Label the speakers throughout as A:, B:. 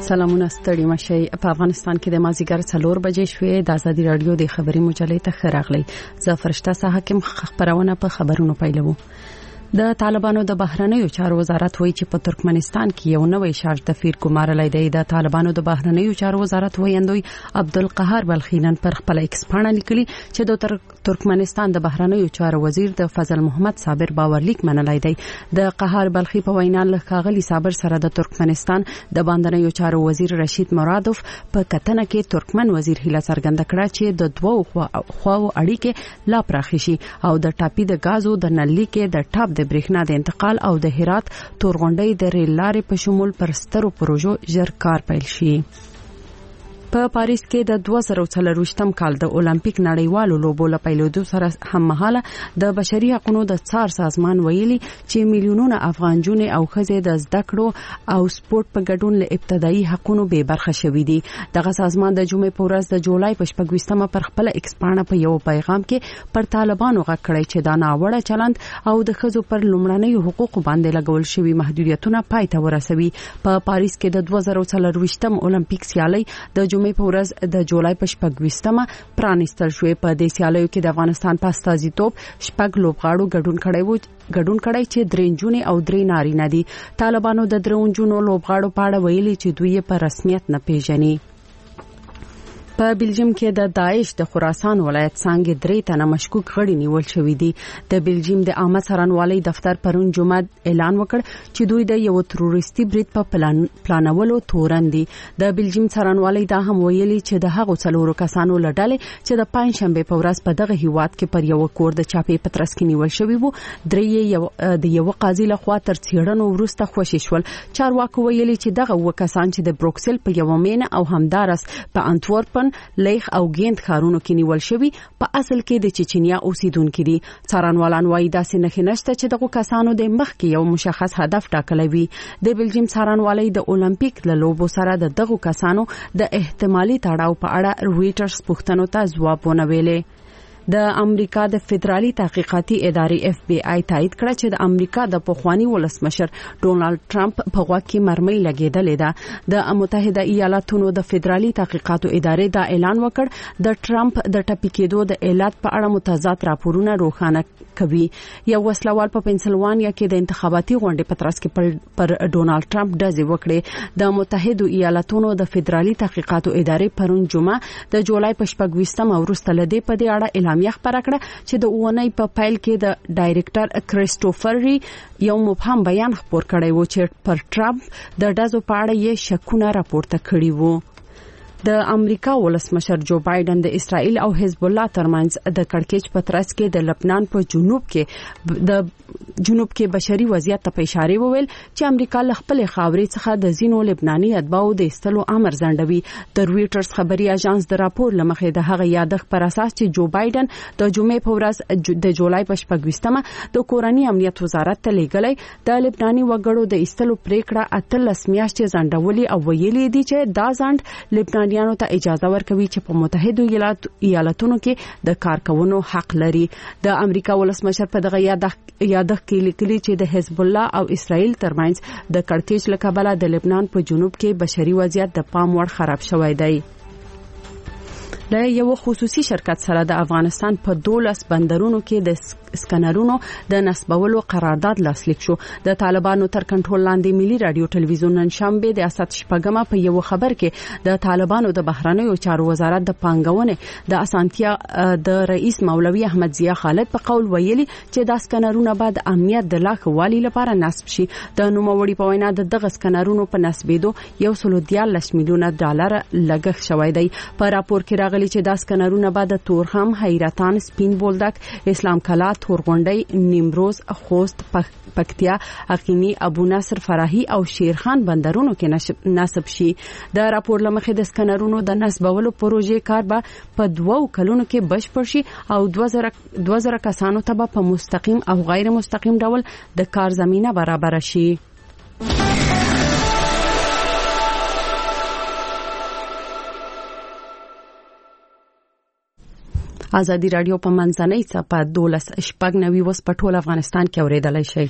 A: سلامونه ستړي مشي په افغانستان کې د مازیګر 4 بجې شوې د ازادي رادیو د خبري مجلې ته خراغلي زفرشته حاکم خبرونه په خبرونو پیلوو. د طالبانو د بهرنیو چارو وزارت وایي چې په ترکمنستان کې یو نوې شارج تفیر ګمارلای دی. د طالبانو د بهرنیو چارو وزارت وایندوی عبدالقهار بلخینن پر خپل ایکس پاڼه لیکلي چې د ترکمنستان د بهرنیو چارو وزیر د فضل محمد صابر باورلیک منلای دی. د قهار بلخی په وینا له ښاغلي صابر سره د ترکمنستان د بهرنیو چارو وزیر رشید مرادوف په کتنه کې ترکمن وزیر هیله څرګنده کړه چې د دوه خواو اړیکې لا پراخې شي او د ټاپي د غازو د نلي کې د ټاپ د برېښنا د انتقال او د هرات تورغونډۍ د ریل لارې په شمول پر سترو پروژو ژر کار پیل شي. په پاریس کې د 2024م کال د اولمپیک نړیوالو لوبو لپاره سره هممهاله د بشري حقوقو د څار سازمان ویلي چې میلیونونه افغان جونې او ښځې د زده کړو او سپورت په ګډون له ابتدایي حقوقو به برخه شوي دي. دغه سازمان د جمعې په ورځ د جولای په 26مه پر خپل ایکس پاڼه په یو پیغام کې پر طالبانو غږ کړی چې دا ناوړه چلند او د ښځو پر لومړنۍ حقوقو باندې لګول شوی محدودیتونه پای ته ورسوي. په پاریس کې د 2024م اولمپیک سیالي د په ورځ د جولای په 26مه پرانیستل شوې. په دې سیالیو کې د افغانستان په استازیتوب شپږ لوبغاړو ګډون کړی چې درې نجونې او درې نارینه دي. طالبانو د درې نجونو لوبغاړو په اړه ویلي چې دوی په رسمیت نه پیژني. په بلجیم کې د داعش د خراسان ولایت څنګه 3 تنه مشکوک غړي نیول شوې دي. د بلجیم د عامه څارنوالۍ دفتر پرون جمعه اعلان وکړ چې دوی د یو تروریستي برید په پلانولو تورن دي. د بلجیم څارنوالۍ دا هم ویلي چې د هغو څلورو کسانو لړل چې د پنځشنبه په ورځ په دغه هیواد کې پر یو کور د چاپې پترس کې نیول شوی وو. درې د یو قاضي لخوا تر څېړنو وروسته خوشی شول. چارواکو ویلي چې دغه وکسان چې د بروکسل په یو مینه او همدارس په انتورپن لیخ او ګیند ښارونو کې نیول شوی په اصل کې د چچنیا اوسیدونکو دي. څارنوالان وایي داسې نه نشته چې دغه کسانو د مخ کې یو مشخص هدف ټاکلی وي. د بلجیم څارنوالۍ د اولمپیک له لوبو سره د دغه کسانو د احتمالي تړاو په اړه رويټرز پوښتنو ته ځواب ونه ویلي. د امریکا د فدرالي تحقیقاتي ادارې FBI تایید کړ چې د امریکا د پخوانی ولسمشر ډونالد ټرمپ په غوږ کې مرمۍ لګیدلې ده. د متحده ایالاتونو د فدرالي تحقیقاتو ادارې دا اعلان وکړ د ټرمپ د ټپي کېدو د علت په اړه متضاد راپورونه روښانه کوي. یو وسلوال په پنسلوانیا کې د انتخاباتي غونډې په ترڅ کې پر ډونالد ټرمپ ډزې وکړې. د متحده ایالاتونو د فدرالي تحقیقاتو ادارې پرون جمعه د جولای په 26مه وروسته لدې په دې اړه اعلامیه خبره کړه چې د اونۍ په پیل کې د ډایریکټر کریسټوفر ری یو مبهم بیان خپور کړی و چې پر ټرمپ د ډزو په اړه یې شکونه راپورته کړي وو. د امریکا ولسمشر جو بایدن د اسرائیل او حزب الله ترمنځ د کړکېچ په ترڅ کې د لبنان په جنوب کې بشري وضعیت ته اشاره وویل چې امریکا له خپل خاورې څخه د زینو لبناني اتباعو د استلو امر ځنډوي. د رويټرز خبري اژانس د راپور لمخې د هغه یادښت پر اساس چې جو بایدن د جمعې په ورځ د جولای په 26مه د کورنۍ امنیت وزارت ته لیږلی د لبناني وګړو د استلو پریکړه 18 میاشتې ځنډولې او ویلي دي چې دا ځنډ لبنانیانو ته اجازه ورکوي چې په متحده ایالاتونو کې د کار کولو حق لري. د امریکا ولسمشر په دغه یادښت کې لیکلي چې د حزب الله او اسرائیل ترمنځ د کړکېچ له کبله د لبنان په جنوب کې بشري وضعیت د پام وړ خراب شوی دی. له یو خصوصي شرکت سره د افغانستان په 12 بندرونو کې د سکنرونو د نسبولو قرارداد لاسلیک شو. د طالبانو تر کنټرول لاندې ملي رادیو ټلویزیون نن شنبه د اسات شپږمه په یو خبر کې د طالبانو د بهرنیو چارو وزارت د پانګونې د اسانتیا د رئیس مولوی احمد ضیا خالد په قول ویلي چې د سکنرونو بعد امنیت د لا خوالي لپاره نصب شي. د نوموړي په وینا دغه سکنرونو په نسبېدو 114 میلیونه ډالر لګښت شوی دی. په راپور کې راغلي چې د سکنرونو بعد تورخم، حیرتان، سپین بولدک، اسلام کلا، تورغونډۍ، نیمروز، خوست، پکتیا، اقینی، ابو نصر، فراهی او شیرخان بندرونو کې نصب شي. د راپور لمخې د سکنرونو د نصبولو پروژې کار به په 2 کلونو کې بشپړ شي او 2000 کسانو ته په مستقیم او غیر مستقیم ډول د کار زمينه برابر شي. ازادي رادیو په منځنۍ صفحه 12 وس په ټول افغانستان کې اوریدلای شئ.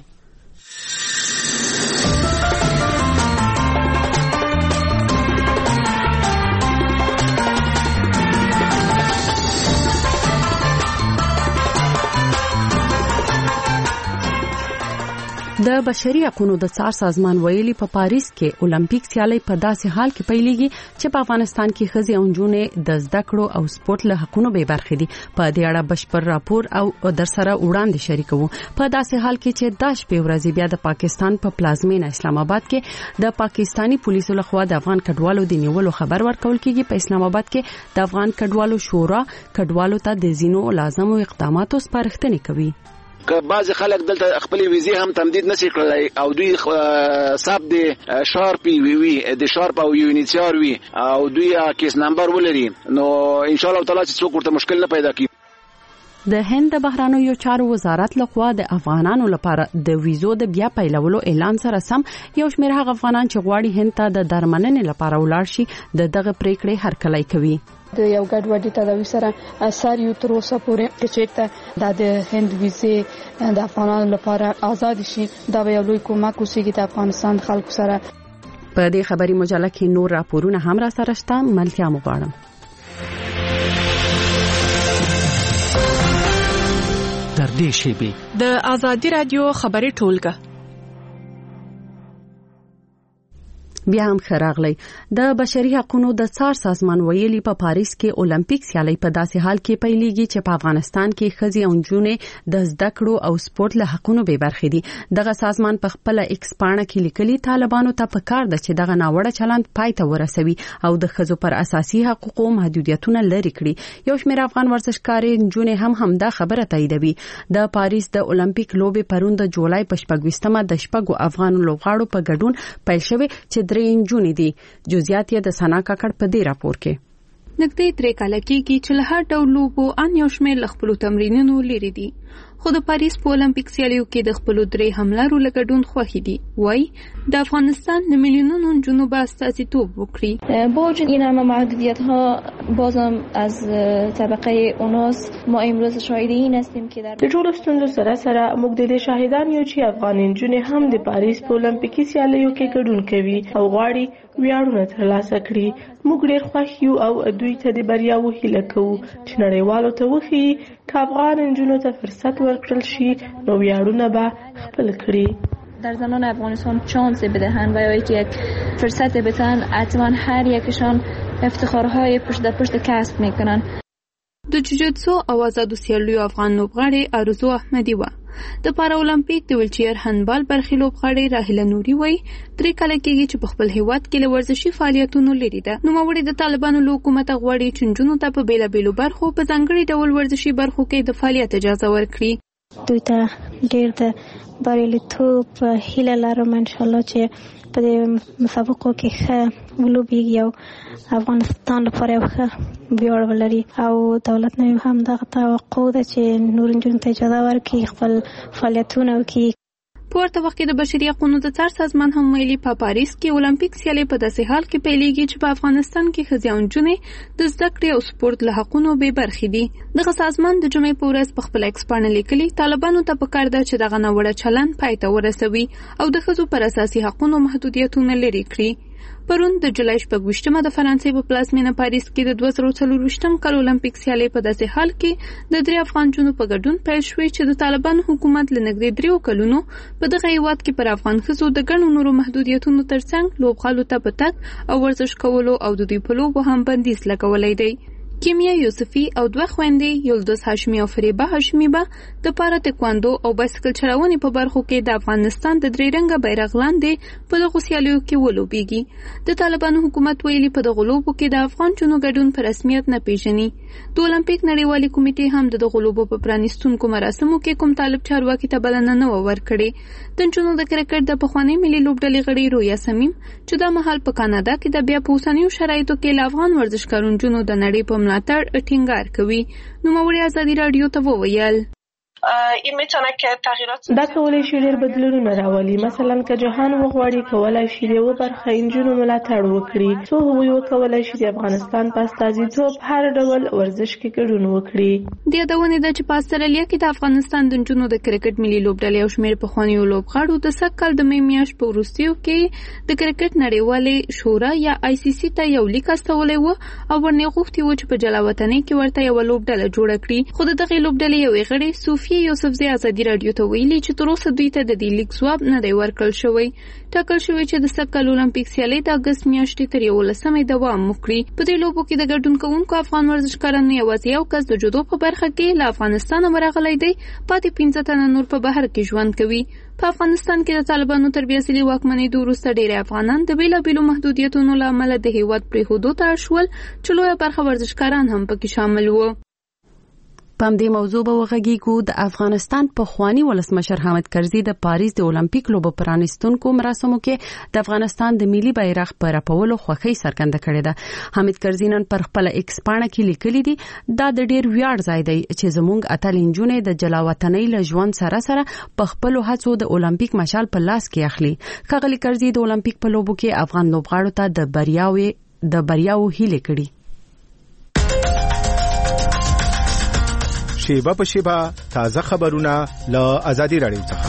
A: د بشري حقوقو د څار سازمان ویلي په پاریس کې اولمپیک سیالي په داسې حال کې پیلېږي چې په افغانستان کې ښځې او نجونې د زده کړو او سپورت له حقوقو به برخې دي. په دې اړه بشپړ راپور او در سره وړاندې شریکوو. په داسې حال کې چې د شپې ورځې بیا د پاکستان په پلازمینه اسلام آباد کې د پاکستانی پولیسو لخوا د افغان کډوالو د نیولو خبر ورکول کیږي. په اسلام آباد کې د افغان کډوالو شورا کډوالو ته د زینو لازمو اقداماتو سپارښتنه کوي.
B: که بعض خلک دلته خپل ویزې هم تمدید نشي کړلای او دوی حساب د شارپ وی د شارپ او یونیسیار وی او دوی کیس نمبر ولري نو ان شاء الله تعالی چې څوک ورته مشکل نه پیدا کوي.
A: د هند بهرانیو چارو وزارت لخوا د افغانانو لپاره د ویزو د بیا پیلولو اعلان سره سم یو شمېر هغه افغانان چې غواړي هند ته د درملنې لپاره ولاړ شي دغه پریکړې هرکلی کوي.
C: د یو ګډوډي تداوی سره اثر یو تر اوسه پورې چې د هند ویزه د افغانانو لپاره آزاد شي دا به یو لوی کومک وشي د افغانستان خلکو سره.
A: په دې خبري مجله کې نور راپورونه هم را سره شته. ملتیا مغواړم.
D: در دې شیبه
E: د آزادی رادیو خبري ټولګه
A: بیا هم خراغلی. د بشري حقوقو د څار سازمان ویلي په پاریس کې اولمپیک سیالي په داسې حال کې پیلېږي چې په افغانستان کې ښځې او نجونې د زده کړو او سپورت له حقونو به برخې دي. دغه سازمان په خپل ایکس پاڼه کې لیکلي طالبانو ته پکار ده چې دغه ناوړه چلند پای ته ورسوي او د ښځو پر اساسي حقوقو محدودیتونه لري کړي. یو شمېر افغان ورزشکارې نجونې هم دا خبره تاییدوي. د پاریس د اولمپیک لوبې پرون د جولای په 26مه د شپږو افغان لوبغاړو په ګډون پیل شوې چې درې نجونې دي. جزئیات یې د سنا کاکړ په دې راپور کې.
F: نږدې 3 کاله کېږي چې له هر ډول لوبو ان یو شمېر له خپلو تمرینونو لري دي. خو د پاریس په اولمپیک سیالیو کې د خپلو 3 حملارو له ګډون خوښې دي. وای د افغانستان د میلیونونو نجونو به استازیتوب وکړي.
G: با وجود این همه محدودیت‌ها بازم از طبقه اوناس ما امروز شاهد این هستیم که در
H: ټولو ستونزو سره موږ د دې شاهدان یو چې افغان نجونې هم د پاریس په اولمپیکي سیالیو کې ګډون کوي او غواړي ویاړونه ترلاسه کړي. موږ ډېر خوښ یو او دوی ته د بریاوو هیله کوو چې نړیوالو ته وښیي که افغان نجونو ته فرصت ورکړل شي نو ویاړونه به خپل کړي.
G: در زنان افغانستان شانس بدهند و یا یک فرصت بدهند حتما هر یکشان افتخارهای پشت در پشت کسب میکنن.
F: د جوجیتسو او آزادو سیالیو افغان لوبغاړې ارزو احمدی و. د پارا اولمپیک د ویلچیر هندبال برخې لوبغاړې راهیله نوري وای 3 کاله کېږي چې په خپل هیواد کې له ورزشي فعالیتونو لري ده. نوموړي د طالبانو له حکومت غواړي چې نجونو ته په بیلابیلو برخو په ځانګړي ډول ورزشي برخو کې د فعالیت اجازه ورکړي.
I: دوی ته ډېر د بریالیتوب هیله لرم ان شاء الله چې په دې مسابقو کې ښه ولوبېږي او افغانستان لپاره یو ښه ویاړ ولري او دولت نه هم دغه توقع ده چې نور نجونو ته اجازه ورکړي خپل فعالیتونه وکړي.
F: په ورته وخت کې د بشري حقوقو د څار سازمان هم ویلي په پاریس کې اولمپیک سیالي په داسې حال کې پیلېږي چې په افغانستان کې ښځې او نجونې د زده کړې او سپورت له حقونو بې برخې دي. دغه سازمان د جمعې په ورځ په خپل ایکس پاڼه لیکلي طالبانو ته پکار ده چې دغه ناوړه چلند پای ته ورسوي او د ښځو پر اساسي حقونو محدودیتونه لرې کړي. پرون د جولای 28مه د فرانسې په پلازمینه پاریس کې د 2024م کال اولمپیک سیالي په داسې حال کې د 3 افغان جنو په ګډون پیل شوې چې د طالبانو حکومت له نږدې 3 کلونو په دغه هیواد کې پر افغان ښځو د ګڼو نورو محدودیتونو ترڅنګ لوبغالو ته په تګ او ورزش کولو او د دوی په لوبو هم بندیز لګولی دی. کیمیا یوسفی او 2 خويندې یلدوز هاشمی او فریبه هاشمی به د پارا تکواندو او بایسکل چلونې په برخو کې د افغانستان د 3 رنګه بیرغ لاندې په دغه سیالیو کې ولوبېږي. د طالبانو حکومت ویلي په دغه لوبو کې د افغان جنو ګډون په رسمیت نه پیژني. د اولمپیک نړیوالې کمیټې هم د دغه لوبو په پرانیستونکو مراسمو کې کوم طالب چارواکي ته بلنه نه ورکړې. د جنو د کرکټ د پخوانی ملي لوبډلې غړي رویا سمیم چې د مهال په کاناډا کې د بیا په اوسنیو شرایطو کې له افغان ورزشکارانو د نړۍ په ملاتړ ټینګار کوي. نوموړي ازادي رادیو ته وویل
H: دا کولای شي ډېر بدلونونه راولي. مثلا که جهان وغواړي کولای شي د یو برخه انجونو ملاتړ وکړي څو هغوی وکولای شي د افغانستان په استازیتوب هر ډول ورزش کې ګډون وکړي.
F: د یادونې ده چې په استرالیا کې د افغانستان د نجونو د کرکټ ملي لوبډلې او شمېر پخوانیو لوبغاړو د سږ کال د مې میاشت په وروستیو کې د کرکټ نړیوالې شورا یا ICC ته یو لیک استولی و او ورنه غوښتي و چې په جلا وطنۍ کې ورته یو لوبډله جوړه کړي. خو د دغې لوبډلې یو غړي صوفي زکیه یوسفزی ازادي رادیو ته ویلي چې تر اوسه دوی ته د دې لیک ځواب نه دی ورکړل شوی. ټاکل شوی چې د سږکال اولمپیک سیالۍ د اګست میاشتې تر 11 دوام وکړي. په دې لوبو کې د ګډون کوونکو افغان ورزشکاران یوازې یو کس د جودو په برخه کې له افغانستان ورغلی دی، پاتې 15 تنه نور په بهر کې ژوند کوي. په افغانستان کې د طالبانو تر بیاسلي واکمنۍ وروسته ډېر افغانان د بیلابیلو محدودیتونو له امله د هیواد پرېښودو ته اړ شول، چې لویه برخه ورزشکاران هم پکې شامل وو.
A: په دې موضوع به وغږیږو. د افغانستان په خوانی ولسمشر حامد کرزي د پاریس د اولمپیک لوبو پرانیستونکو مراسمو کې د افغانستان د ملي بیرغ پر رپولو خوښي څرګنده کړې ده. حامد کرزي نن پر خپل ایکس پاڼه کې لیکلي دي دا د ډېر ویاړ ځای دی چې زموږ اتل انجونې د جلاوطنۍ له ژوند سره په خپل هڅو د اولمپیک مشال په لاس کې اخلي. ښاغلي کرزي د اولمپیک په لوبو کې افغان لوبغاړو ته د بریاو هیله کړي.
J: شیبه په شیبه تازه خبرونه له ازادي رادیو څخه.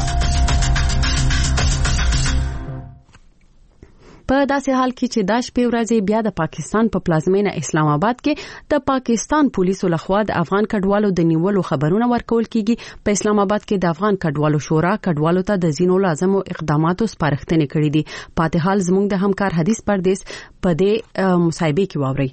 A: په داسې حال کې چې د شپې ورځې بیا د پاکستان په پلازمینه اسلام آباد کې د پاکستان پولیسو لخوا د افغان کډوالو د نیولو خبرونه ورکول کیږي. په اسلام آباد کې د افغان کډوالو شورا کډوالو ته د ځینو لازمو اقداماتو سپارښتنې کړې دي. پاتې حال زموږ د همکار حدیث پردیس په دې مصاحبه کې واوري.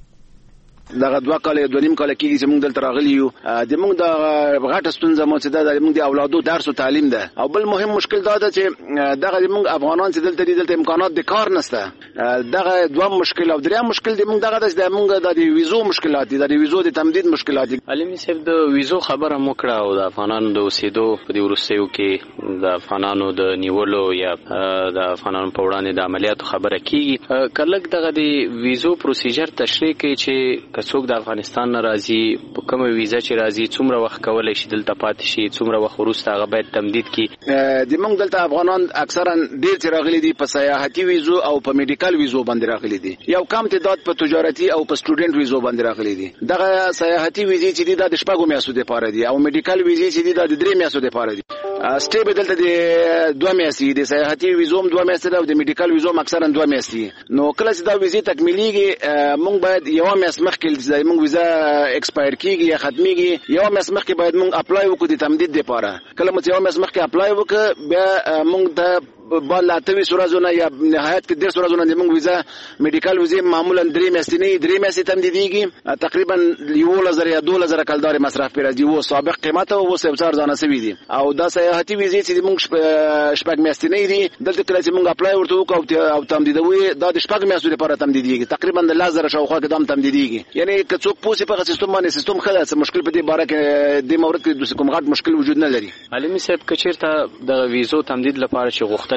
B: دغه 2 کال 2.5 کال کېږي چې موږ دلته راغلي یو. د موږ د غټه ستونزه مو چې د موږ د اولادو درس او تعلیم ده، او بل مهم مشکل دا ده چې دغه موږ افغانان چې دلته امکانات د کار نشته. دغه دوه مشکل او دریم مشکل د موږ دغه د موږ د ویزو مشکلات دي، د ویزو د تمدید مشکلات دي.
K: علي صاحب د ویزو خبره مو کړه او د افغانانو د اوسېدو په دې ورستیو کې د افغانانو د نیولو یا د افغانانو په وړاندې د عملیاتو خبره کیږي. کله دغه د ویزو پروسیجر تشریح کوي چې کڅوګ د افغانستان راځي په کومه ویزه چې راځي څومره وخت کولای شي دلته پاتې شي، څومره وخت وروسته هغه باید تمدید کړي.
B: د موږ دلته افغانان اکثرا ډیر چې راغلي دي په سیاحتي ویزو او په میډیکل ویزو باندې راغلي دي، یو کم تعداد په تجارتي او په سټوډنټ ویزو باندې راغلي دي. دغه سیاحتي ویزې چې دي د 4 میاشتو لپاره دي او میډیکل ویزې چې دي د 3 میاشتو لپاره دي. سټې بدلته د 2 میاشتې د سیاحتي ویزو هم 2 میاشتې او د میډیکل ویزو هم اکثرا 2 میاشتې. نو کله چې دا ویزې تکمیلېږي موږ باید یو میاشت مخکې موږ ویزا ایکسپایر کیږي یا ختميږي، یو میاشت مخکې باید موږ اپلای وکړو د تمدید لپاره. کله چې یو میاشت مخکې اپلای وکړو بیا موږ د بل 28 ورځې یا نهایت کې 10 ورځې د موږ ویزا میډیکل ویزا معمولا 3 میاشتې تمدیدیږي. تقریبا 1000 یا 2000 کلدار مصرف پر راځي او سابق قیمت او سبزار ځانه سوي دي. او دا سیاحتي ویزې چې موږ شپږ میاشتې دي دلته کله چې موږ اپلای ورته وکړو او تمدیدوي دا د شپږ میاشتې لپاره تمدیدیږي، تقریبا د 1000 شاوخوا کې دام تمدیدیږي. یعنی که څوک پوسې په سیستم باندې سیستم خلاص مشکل په دې باره کې د مورد کې کوم غټ مشکل وجود نه لري.
K: علي صاحب کچیرته د ویزو تمدید لپاره چې غوښتنه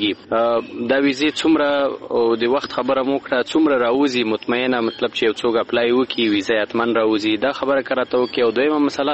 K: کیږي دا ویزې څومره او د وخت خبره مو کړه څومره راوځي مطمئنه مطلب چې یو څوک اپلای وکړي ویزا اتمن راوځي دا خبره کراته وکي. او دویمه مسله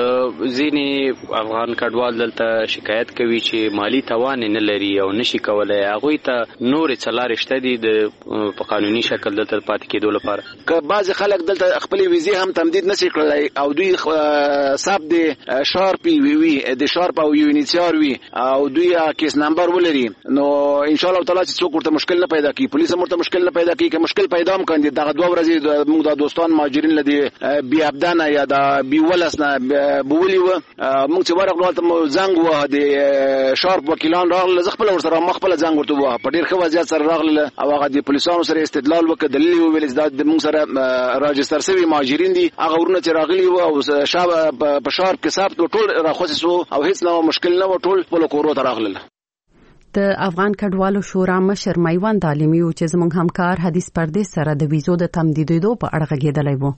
K: د ځینې افغان کډوال دلته شکایت کوي چې مالی توان نه لري او نشي کولای هغه ته نور څلار شته دي د په قانوني شکل دلته پاتې کېدو لپاره.
B: که بعض خلک دلته خپل ویزې هم تمدید نشي کړلای او دوی حساب د شارپ وی د شارپ او یونیسیار وی او دوی کیس نمبر ولري نو ان شاء الله تعالی چې څوک ورته مشکل نه پیدا کوي، پولیس هم ورته مشکل نه پیدا کوي. که مشکل پیدا هم کړي دغه 2 ورځې موږ د دوستان مهاجرین لدی بی ابدان یا د بی ولسنه بولی و موږ چې ورغلو ته زنګ و د شارپ وکیلان راغله زغپل ورسره مخبل زنګ ورته و په ډیر ښه وضعیت سره راغله او هغه د پولیسانو سره استدلال وکړ دلیل ویل چې د موږ سره راجستر شوی مهاجرین دي هغه ورونه چې راغلي و او شاب په شارپ کې ثبت ټول راخصصو او هیڅ نو مشکل نه و ټول په کورو ته راغله.
A: د افغان کډوالو شورا مشر میوند عالمي او چې زموږ همکار حدیث پردیس سره د ویزو د تمدیدولو په اړه غږیدلی وو.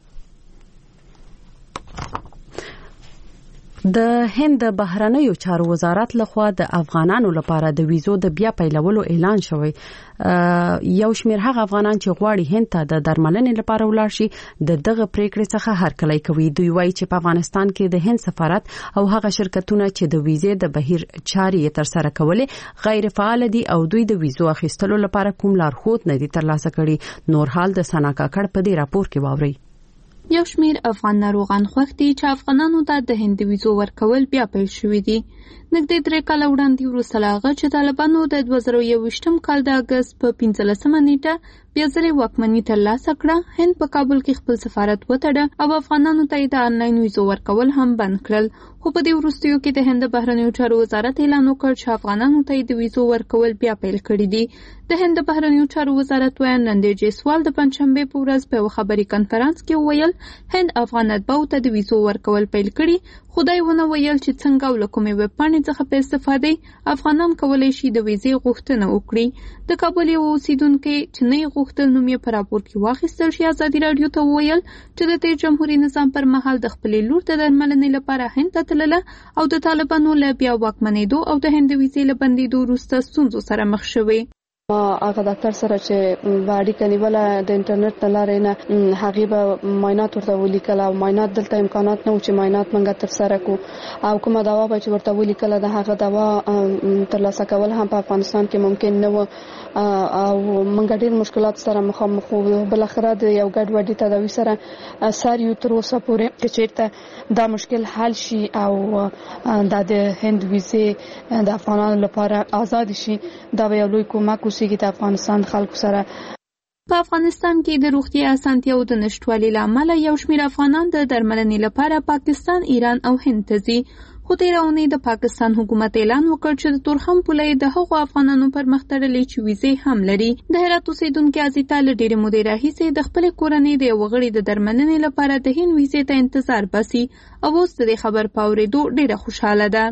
A: د هند بهرنیو چارو وزارت لخوا د افغانانو لپاره د ویزو د بیا پیلولو اعلان شوی. یو شمېر هغه افغانان چې غواړي هند ته د درملنې لپاره ولاړ شي دغه پریکړې څخه هرکلی کوي. دوی وایي چې په افغانستان کې د هند سفارت او هغه شرکتونه چې د ویزې د بهیر چارې تر سره کولې غیر فعال دي او دوی د ویزو اخیستلو لپاره کوم لارښود نه دي ترلاسه کړي. نور حال د سنا کاکړ په دې راپور کې واوري.
F: یو شمیر افغان ناروغان خوښ دي چې افغانانو ته د هند ویزو ورکول بیا پیل شوې دي. نږدې 3 کاله وړاندې وروسته له هغه چې طالبانو د 2021 کال د اګست په 15مه نیټه بیا ځلې واکمني ترلاسه کړه، هند په کابل کې خپل سفارت وتړه او افغانانو ته د آنلاین ویزو ورکول هم بند کړل. خو په دې وروستیو کې د هند بهرنیو چارو وزارت اعلان وکړ چې افغانانو ته د ویزو ورکول بیا پیل کړي دي. د هند بهرنیو چارو وزارت وایي نندې جیسوال د پنځشنبه په ورځ په خبري کانفرنس کې ویل هند افغان اتباعو ته د ویزو ورکول پیل کړي، خدای ونه ویل چې څنګه او کومې ویب پاڼې څخه په استفاده افغانان کولای شي د ویزې غوښتنه وکړي. د کابل یو اوسیدونکو چې نه غوښتل نوم یې په راپور کې واخیستل شي ازادي رادیو ته ویل چې د تیر جمهوریت نظام پر مهال د خپلې لور د درملنې لپاره هند ته تلله او د طالبانو له بیا واکمنېدو او د هند ویزې له بندېدو وروسته ستونزو سره مخ شوې.
C: هغه ډاکټر سره چې اړیکه نیوله د انټرنیټ لارې نه هغه به معاینات ورته ولیکل او معاینات دلته امکانات نه و چې معاینات منګه تر سره کو او کومه دوا به چې ورته ولیکل د هغه دوا ترلاسه کول هم په افغانستان کې ممکن نه و او منګه ډېر مشکلات سره مخامخ وو. بل اخر د یو ګډوډي تداوی سره سار یو تر اوسه پورې چې چیرته دا مشکل حل شي او د هند ویزې د افغانانو لپاره آزاد شي دا یو لوی کومک وسیږي د افغانستان خلکو سره.
F: په افغانستان کې د روغتیا اسانتیاو د نشټوالي لامل یو شمېر افغانان د درملنې لپاره پاکستان، ایران او هند ته ځي. خو تېره اونۍ د پاکستان حکومت اعلان وکړ چې د تورخم پولې د هغو افغانانو پر مخ تړلې چې ویزې هم لري. د هرات اوسیدونکي عزیتا له ډېرې مودې راهیسې د خپلې کورنۍ د یو غړي د درملنې لپاره د هند ویزې ته انتظار باسي او اوس د خبر په اورېدو ډېره خوشحاله ده.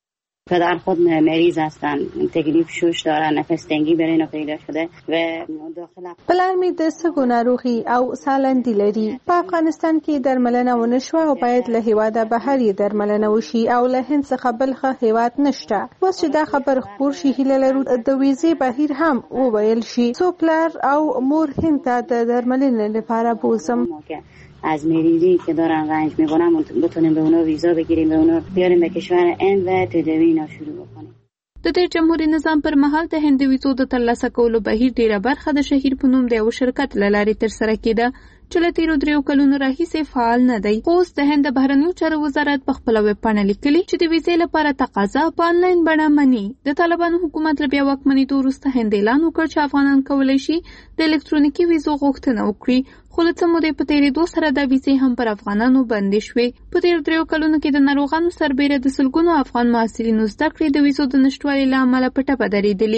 L: پدر خود مریض هستن، تکلیف شوش دارن، نفس تنگی برای اینا پیدا شده و داخل
M: پلار می د سږو ناروغي او سالندی لري. په افغانستان کې درملنه ونشوه او باید له هیواده بهر یې درملنه وشي او له هند څخه بل ښه هیواد نشته. اوس چې دا خبر خپور شي هیله لرو د ویزې بهیر هم وویل شي څو پلار او مور هند ته د درملنې لپاره بوزم.
L: از مریضی که دارن رنج میکنن بتونیم به اونا ویزا بگیریم، به اونا بیاریم به کشور هند و تداوی اینا شروع بکنیم.
F: د تیر جمهوریت نظام پر مهال د هند ویزو د ترلاسه کولو بهیر ډیره برخه د شهیر په نوم د یو شرکت له لارې ترسره کېده چې له تیرو 3 کلونو راهیسې فعال نه دی. اوس د هند بهرنیو چارو وزارت په خپله ویب پاڼه لیکلي چې د ویزې لپاره تقاضا په آنلاین بڼه مني. د طالبانو حکومت له بیا واکمنېدو وروسته هند اعلان وکړ چې افغانان کولی شي د الکترونیکي ویزو غوښتنه وکړي، خو له څه مودې په تېرېدو سره دا ویزې هم پر افغانانو بندې شوې. په تېرو 3 کلونو کې د ناروغانو سربیره د سلګونو افغان محصلینو زده کړې د ویزو د نشتوالي له امله په ټپه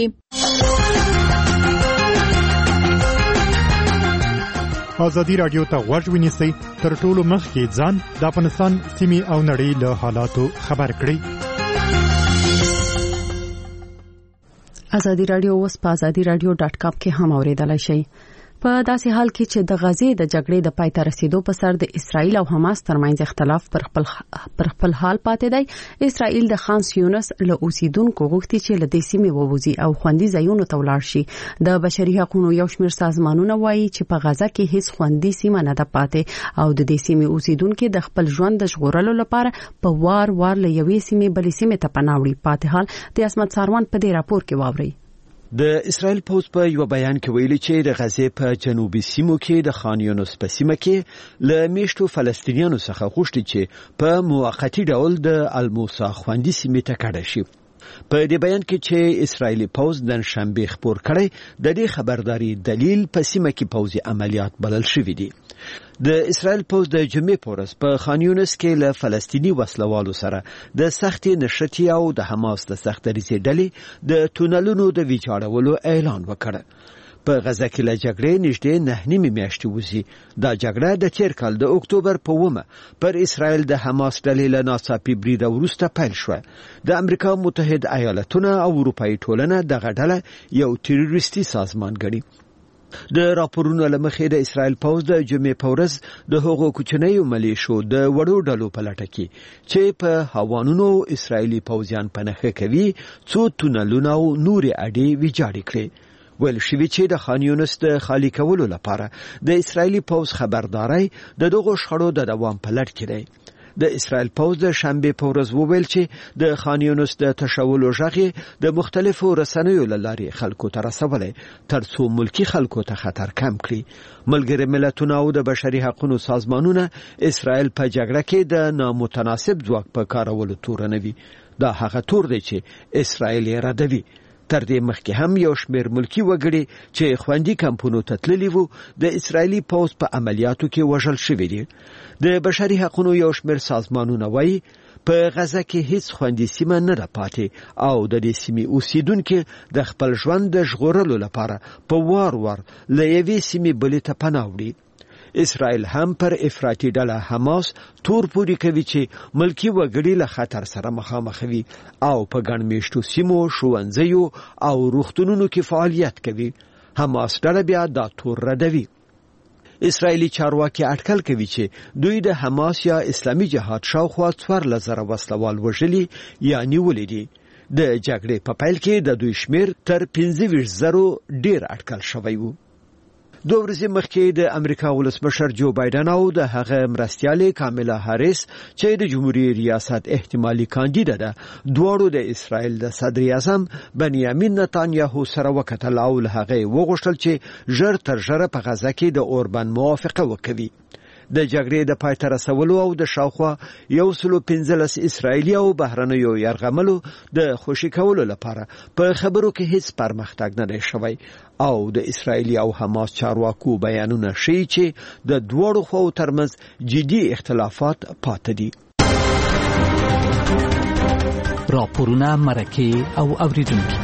F: درېدلې.
J: ازادي رادیو ته غوږ ونیسئ، تر ټولو مخکې ځان د افغانستان سیمې او نړۍ له حالاتو خبر کړئ.
A: ازادي رادیو اوس په azadiradio.com کې هم اوریدلای شئ. په داسې حال کې چې د غزې د جګړې د پای ته رسیدو په سر د اسرایل او حماس ترمنځ اختلاف پر خپل حال پاتې دی، اسرایل د خان یونس له اوسیدونکو غوښتي چې له دې سیمې ووځي او خوندي ځایونو ته ولاړ شي. د بشري حقوقو یو شمېر سازمانونه وایي چې په غزه کې هیڅ خوندي سیمه نه ده پاتې او د دې سیمې اوسیدونکو د خپل ژوند د ژغورلو لپاره په وار له یوې سیمې بلې سیمې ته پناه وړي. پاتې حال د اسمت ساروان په دې راپور کې واوري.
N: د اسرائیل پوز په یو بیان کې ویلي چې د غزې په جنوبي سیمو کې د خان یونس په سیمه کې له میشتو فلسطینیانو څخه غوښتي چې په موقتی ډول د الموسا خوندي سیمې ته کډه شي. په دې بیان کې چې اسرائیلي پوز د شنبه خبر کړی د دې خبرداري دلیل په سیمه کې پوزي عملیات بلل شوې دي. د اسرائیل پوز د جمعې پورس په خان یونس کې له فلسطینی وسلوالو سره د سختي نشټي او د حماس د سخت ریزې ډلې د تونلونو د ویجاړولو اعلان وکړ. په غزه کې له جګړې نږدې 9 میاشتې وځي. دا جګړه د تیر کال د اکتوبر په 1 پر اسرائیل د حماس ډلې له ناڅاپي برید وروسته پیل شوه. د امریکا متحده ایالاتونو او اروپאי ټولنه دغه ډله یو تروریستي سازمان ګڼي. د راپورونو لمخې د اسرائیل پوز د جمعې په ورځ د هغو کوچنیو ملیشو د وړو ډلو په لټه کې چې په هوانونو اسرائیلي پوزیان پنهخه کوي څو تونلونه او نورې اډې ویجاړې کړي. ویل شوی چې د خان یونس د خالی کولو لپاره د اسرائیلي پوز خبرداري د دغو شخړو د دوام په لټ کې دی. د اسرائیل پوز د شنبه په ورځ وویل چې د خان یونس د تشولو ژغې د مختلفو رسنیو لارې خلکو ته رسولې ترڅو ملکی خلکو ته خطر کم کړي. ملګری ملتونه او د بشري حقوقو سازمانونه اسرائیل په جګړه کې د نامتناسب ځواک په کارولو تورنوي. دا هغه تور دی چې اسرائیل یې ردوي. تر دې مخکې هم یو شمېر ملکی وګړي چې خوندي کمپونو ته تللي وو د اسرائیلي پوځ په عملیاتو کې وژل شوي دي. د بشري حقوقو یو شمېر سازمانونه وایي په غزه کې هیڅ خوندي سیمه نه ده پاتې او د دې سیمې اوسیدونکو د خپل ژوند د ژغورلو لپاره په وار له یوې سیمې بلې ته پناه وړي. اسرائیل هم پر افراطي ډله حماس تور پوري کوي چې ملکی وګړي له خطر سره مخامخ وي او په ګڼ میشتو سیمو ښوونځیو او روغتونونو کې فعالیت کوي. حماس ډله بیا دا تور ردوي. اسرائیلي چارواکي اټکل کوي چې دوی د حماس یا اسلامي جهاد شاوخوا 14,000 وسلوال وژلي یا نیولي دي. د جګړې په پیل کې د دوی شمیر تر 25,000 ډیر اټکل شوی وو. 2 ورځې مخکې د امریکا ولسمشر جو بایدن او د هغه مرستیالې کاملا هاریس چې د جمهوریت ریاست احتمالي کاندیدا ده دواړو د اسرائیل د صدر اعظم بنیامین نتانیاهو سره وکتل او له هغه وغوښتل چې ژر تر ژره په غزه کې د اوربان موافقه وکړي. د جګړې د پای ته رسولو او د شاوخوا 115 اسرائیلي او بهرنیو یرغملو د خوشی کولو لپاره په خبرو کې هیڅ پرمختګ نه دی شوی او د اسرائیلي او حماس چارواکو بیانونه ښیي چې د دوړو خواو ترمنځ جدي اختلافات پاتې دي.
D: راپورونه مرکه او اوریدونکو.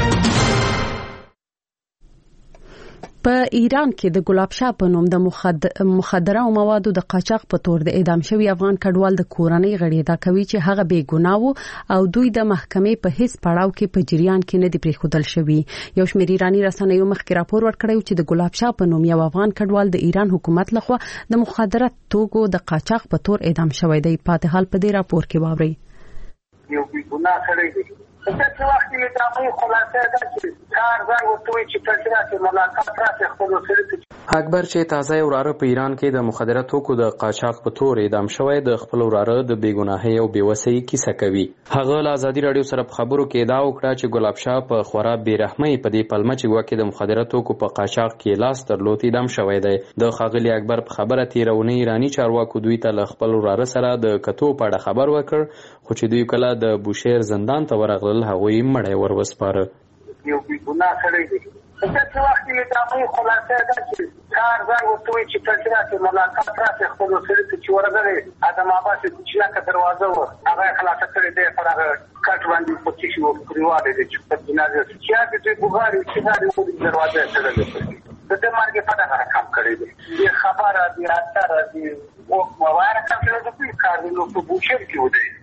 A: په ایران کې د ګلاب شاه په نوم د مخدره او موادو د قاچاق په تور د اعدام شوی افغان کډوال د کورنۍ غړي دا کوي چې هغه بې ګناه او دوی د محکمې په هیڅ پړاو کې په جریان کې نه دی پریښودل شوی. یو شمېر ایرانی رسنیو مخکې راپور ورکړی چې د ګلاب شاه په نوم یو افغان کډوال د ایران حکومت لخوا د مخدره توکو د قاچاق په تور اعدام شوی دی. پاتې حال په دې راپور کې واوري.
O: یو بې ګناه سړی دی. څه وخت یې د هغه خلاصه ده چې کار ځای وتوي چې تاسو ملاقات راځي خپل سره.
K: اکبر چې تازه وراره په ایران کې د مخدره توکو د قاچاق په تور اعدام شوی د خپل وراره د بیګناهۍ او بیوسۍ کیسه کوي. هغه له ازادي رادیو سره په خبرو کې ادعا وکړه چې ګلاب شاه په خورا بیرحمۍ په دې پلمه چې وکړي د مخدره توکو په قاچاق کې لاس درلود اعدام شوی دی. د خاغلی اکبر په خبره تیرونه ایرانی چارواکو دوی ته له خپل وراره سره د کتو په اړه خبر ورکړ خو چې دوی کله د بوشهر زندان ته ورغلل هغوی مړی وروسپاره.
O: یو بیګناه سړی دی. څه وخت یې د هغه خلاصه ده چې کار ځای وتوي چې تاسو ملاقات راځي خپل سره چې ورغلي ادم آباد چې لاکه دروازه و هغه خلاصه کړې ده پر هغه کټ باندې په چې وو پریواله دي چې په جنازه چې د بوغاري چې هغه په دروازه سره ده د مرګ په اړه کار کړی دی. خبره دی اثر دی او مواره کړل د دې کار نو په بوشهر کې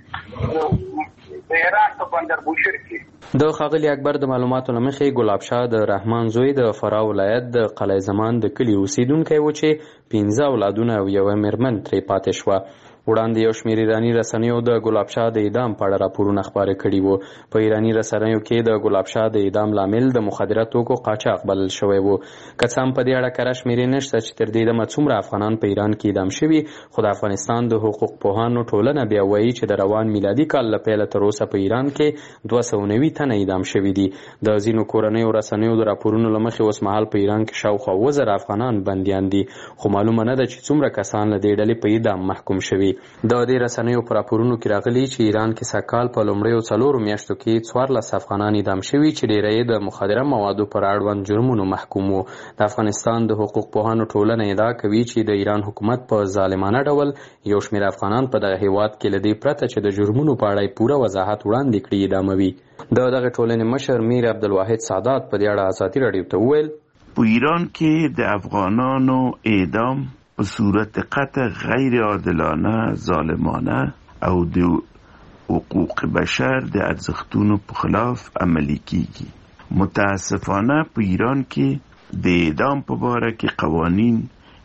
O: ودی د ایران په بندر بوشهر کې.
K: د خاغلی اکبر د معلوماتو لمخې ګلاب شاه د رحمان زوی د فراه ولایت د قلعه زمان د کلی اوسیدونکی و چې 15 اولادونه او یو میرمن ترې پاتې شوه. وړاندې یو شمېر ایرانی رسنیو د ګلاب شاه د اعدام په اړه راپورونه خپاره کړي وو. په ایرانی رسنیو کې د ګلاب شاه د اعدام لامل د مخدره توکو قاچاق بلل شوی وو. که څه هم په دې اړه کره شمېرې نشته چې تر دې دمه څومره افغانان په ایران کې اعدام شوي خو د افغانستان د حقوق پوهانو ټولنه بیا وایي چې د روان میلادي کال له پیله تر اوسه په ایران کې 290 تنه اعدام شوي دي. د ځینو کورنیو رسنیو د راپورونو له مخې اوس مهال په ایران کې شاوخوا 1000 افغانان بندیان دي خو معلومه نه ده چې څومره کسان له دې ډلې په اعدام محکوم شوي. د دې رسنیو په راپورونو کې راغلي چې ایران کې سږکال په لومړیو 4 میاشتو کې 14 افغانان اعدام شوي چې ډیری د مخدره موادو پر اړوند جرمونو محکوم وو. د افغانستان د حقوق پوهانو ټولنه ادعا کوي چې د ایران حکومت په ظالمانه ډول یو شمېر افغانان په دغه هیواد کې لدی پرته چې د جرمونو په اړه پوره وضاحت وړاندې کړي اعداموي. دغه ټولنې مشر میر عبدالواحد سعادت په دې اړه ازادي رادیو ته وویل
P: په ایران کې د افغانانو اعدام په صورت قطع غیر عادلانه، ظالمانه او د حقوق بشر د ارزښتونو په خلاف عملي کیږي. متاسفانه په ایران کې د اعدام په باره کې قوانین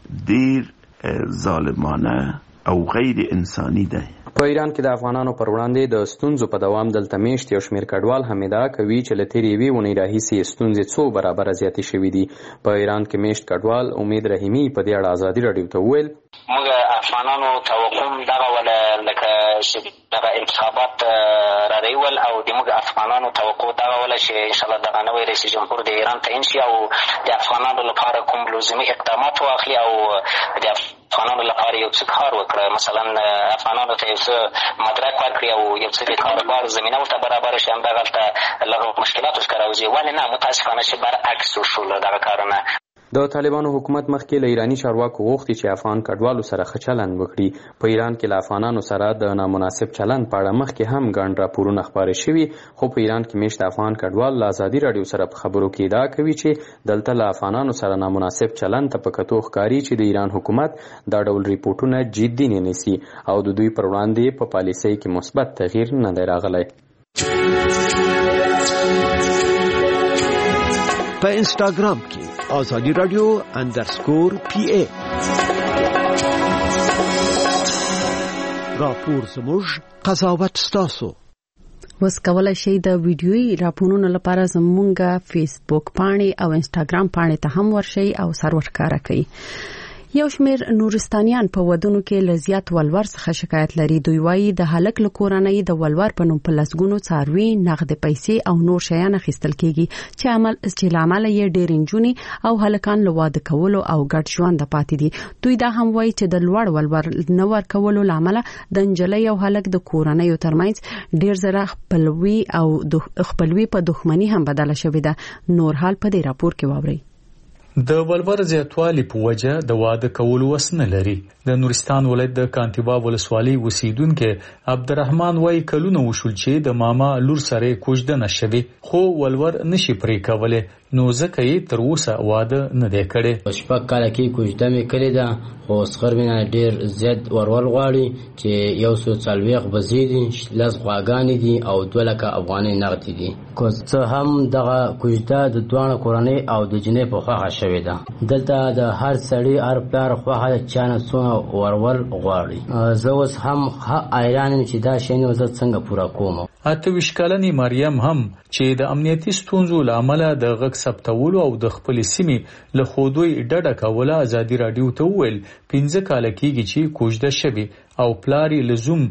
P: ډیر ظالمانه او غیر انساني دي.
K: په ایران کې د افغانانو پر وړاندې د ستونزو په دوام دلته میشت یو شمېر کډوال هم ادعا کوي چې له تېرې یوې اونۍ راهیسې ستونزې څو برابره زیاتې شوي دي. په ایران کې میشت کډوال امید رحیمي په دې اړه ازادي رادیو ته وویل
Q: موږ افغانانو توقع دغه ولا لکه چې دغه انتخابات را ریول او د موږ افغانانو توقع دغه ولا چې ان شاء الله دغه نوی رئیس جمهور د ایران تعیین شي او د افغانانو لپاره کوم لزومي اقدامات واخلي او د افغانانو لپاره یو څه کار وکړه، مثلا افغانانو ته یو څه مدرک ورکړي او یو څه د کاروبار زمینه ورته برابر شي، همدغلته لږ مشکلات څخه راوځي. ولې نه؟ متاسفانه چې برعکس وشول دغه کارونه.
K: د طالبانو حکومت مخکې له ایرانی چارواکو غوښتي چې افغان کډوالو سره ښه چلند وکړي. په ایران کې له افغانانو سره د نامناسب چلند په اړه مخکې هم ګڼ راپورونه خپاره شوي، خو په ایران کې میشت افغان کډوال له ازادي راډیو سره په خبرو کې ادعا کوي چې دلته له افغانانو سره نامناسب چلند ته په کتو ښکاري چې د ایران حکومت دا ډول ریپورټونه جدي نه نیسي او د دوی پر وړاندې په پالیسۍ کې مثبت تغییر نه دی راغلی.
N: په انسټاګرام کې آزادی رادیو _PA راپور زموږ قضاوت ستاسو.
A: اوس کولای شئ د ویډیويي راپورونو لپاره زموږ فیسبوک پاڼې او انسټاګرام پاڼې ته هم ورشئ او سرور ښکارا کړئ. یو شمېر نورستانیان په ودونو کې لزیات ولور څخه شکایت لري. دوی وایي د هلک له کورنۍ د ولور په نوم په لسګونو څاروي، نغد پیسې او نور شیان اخیستل کیږي چې عمل یې ډېر نجونې او هلکان له واده کولو او ګډ ژوند پاتې دي. دوی دا هم وایي چې د لوړ ولور نه ورکولو لامل د نجلۍ او هلک د کورنۍ ترمنځ ډېر زره خپلوي په دښمنۍ هم بدله شوې ده. نور حال په دې راپور کې واورئ.
R: د ولور زیاتوالی په وجه د واده کولو وس نه لري. د نورستان ولایت د کانتیبا ولسوالۍ اوسیدونکو عبدالرحمن وایي کلونه وشول چې د ماما لور سره کوژدنه شوي، خو ولور نشي پرې کولای، نو ځکه یې تر اوسه واده نه دی کړی.
S: شپږ کاله کې کوژده مې کړې ده، خو سخر مې ډېر زیات ورول غواړي چې 140 بزې دي، 10 غواګانې دي او 2 لکه افغانۍ نغد دي. کو څه هم دغه کوژده د دوه کورنۍ او د جنې په خواخه شوې ده. دلته د هر سړي هر پلار خواخه چانه څونه ورول غواړي. زه اوس هم ایران چې دا شین وزه څنګه پورا کوم.
R: 28 کلنې مریم هم چې د امنیتي ستونزو لامل د غږ ثبتولو او د خپل سیمې له خودوی ډډه کوله ازادي راډیو ته وویل 15 کاله کېږي چې کوژده شوی او پلاری لزوم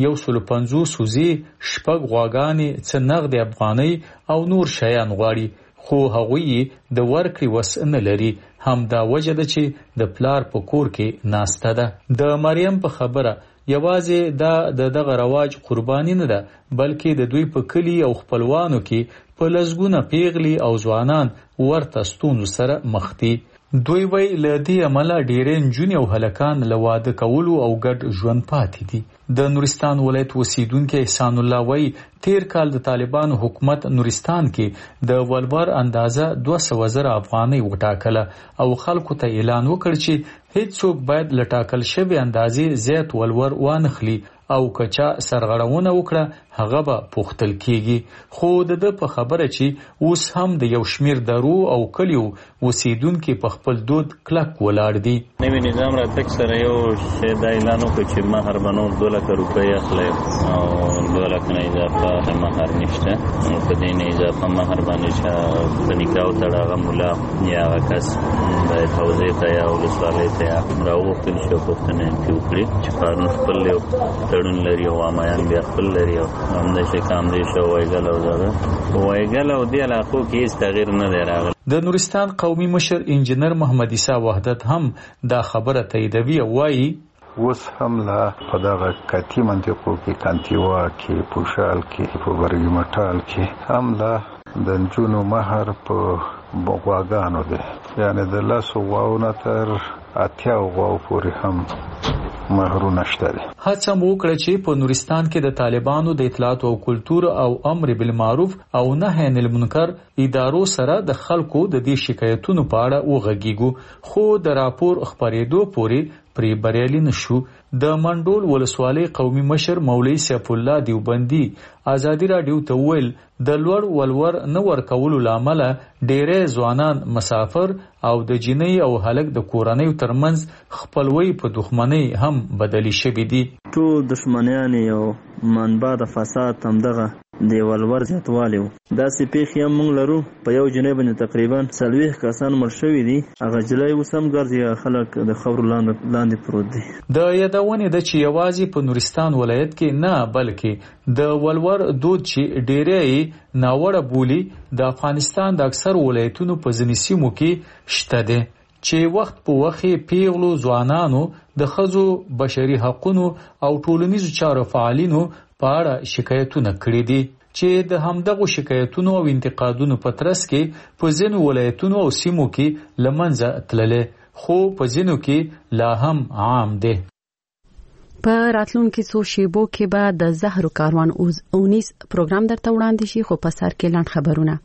R: 150 سوزي، 6 غواګانې، څه نغد افغانۍ او نور شیان غواړي، خو هغوی د ورکړې وس نه لري. هم دا وجه ده چې د پلار په کور کې ناسته ده. د مریم په خبره یوازې دا دغه رواج قرباني نه ده، بلکې د دوی په کلی او خپلوانو کې په لسګونه پیغلي او ځوانان ورته ستونزو سره مخ دي. دوی وی له دې عمله ډېرې نجونې او هلکان له واده کولو او ګډ ژوند پاتې دي. د نورستان ولایت اوسیدونکو احسان الله وی تیر کال د طالبانو حکومت نورستان کې د ولور اندازه 200,000 افغانۍ وټاکله او خلکو ته اعلان وکړ چې هیڅوک باید لټاکل شوی اندازې زیات ولور وانخلي او کچا سرغړونه وکړه هغه به پوښتل کیږي. خو د په خبره چې اوس هم د یو شمیر درو او کلیو اوسیدونکو په خپل دود کلک ولاړ دي.
T: نوی نظام را تک سره یو شی د اعلان وکړ چې مہر بنو 2 لک روپۍ اخلي او 2 لک نه اضافه مہر نشته. په دې نه اضافه مہر باندې چې په نکاح تړاغه مولا یا کس د حوزې ته یا ولسوالۍ ته راوړل شو پښتنه پیوکړي چې قانون خپل تړون لري او امایان بیا خپل لري او همدا شي کام دی شو وایګل او زړه وایګل او دی علاقو کې هیڅ تغییر نه دی راغلی.
R: د نورستان قومي مشر انجنیر محمد عیسی وحدت هم دا خبره تاییدوي او وایي
U: اوس هم لا په دغه کتی منطقو کې کانتیوا کې پوشال کې په برګي مټال کې هم لا د نجونو مہر په غواګانو دی، یعنی د 10 غواونه تر 80 غواو پورې هم مہرونه شته دي.
R: هڅه مو وکړه چې په نورستان کې د طالبانو د اطلاعات او کلتور او امر بالمعروف او نهي عن المنکر ادارو سره د خلکو د دې شکایتونو په اړه وغږیږو، خو د راپور خبرېدو پورې پری بریالي نشو. د منډول ولسوالۍ قومي مشر مولوی سیف الله دیوبندي ازادي راډیو ته ویل د لوړ ولور نه ورکولو لامل ډېرې ځوانان مسافر او د جنۍ او هلک د کورنۍ ترمنځ خپلوي په دښمنۍ هم بدلی شوې دي.
T: ټول دښمنیان او منبع د فساد هم دغه دی ولور زیاتوالی و. داسې پیښې هم موږ لرو. په یو جنۍ باندې تقریبا 40 کسان مړ شوي دي. هغه جلۍ اوس هم ګرځي، خلک د خاورو لاندې پروت دي.
R: د یادونې ده چې یوازې په نورستان ولایت کې نه بلکې د ولور دود چې ډېری ناوړه بولی د افغانستان د اکثر ولایتونو په ځینې سیمو کې شته دي چې وخت په وخت پیغلو ځوانانو د ښځو بشري حقوقو او ټولنیزو چارو فعالینو په اړه شکایتونه کړي دي چې د همدغو شکایتونو او انتقادونو په ترڅ کې په ځینو ولایتونو او سیمو کې له منځه تللې خو په ځینو کې لا هم عام دي.
A: په راتلونکي څو شیبو کې به د زهرو کاروان 19 پروګرام درته وړاندې شي خو په سر کې لاند خبرونه.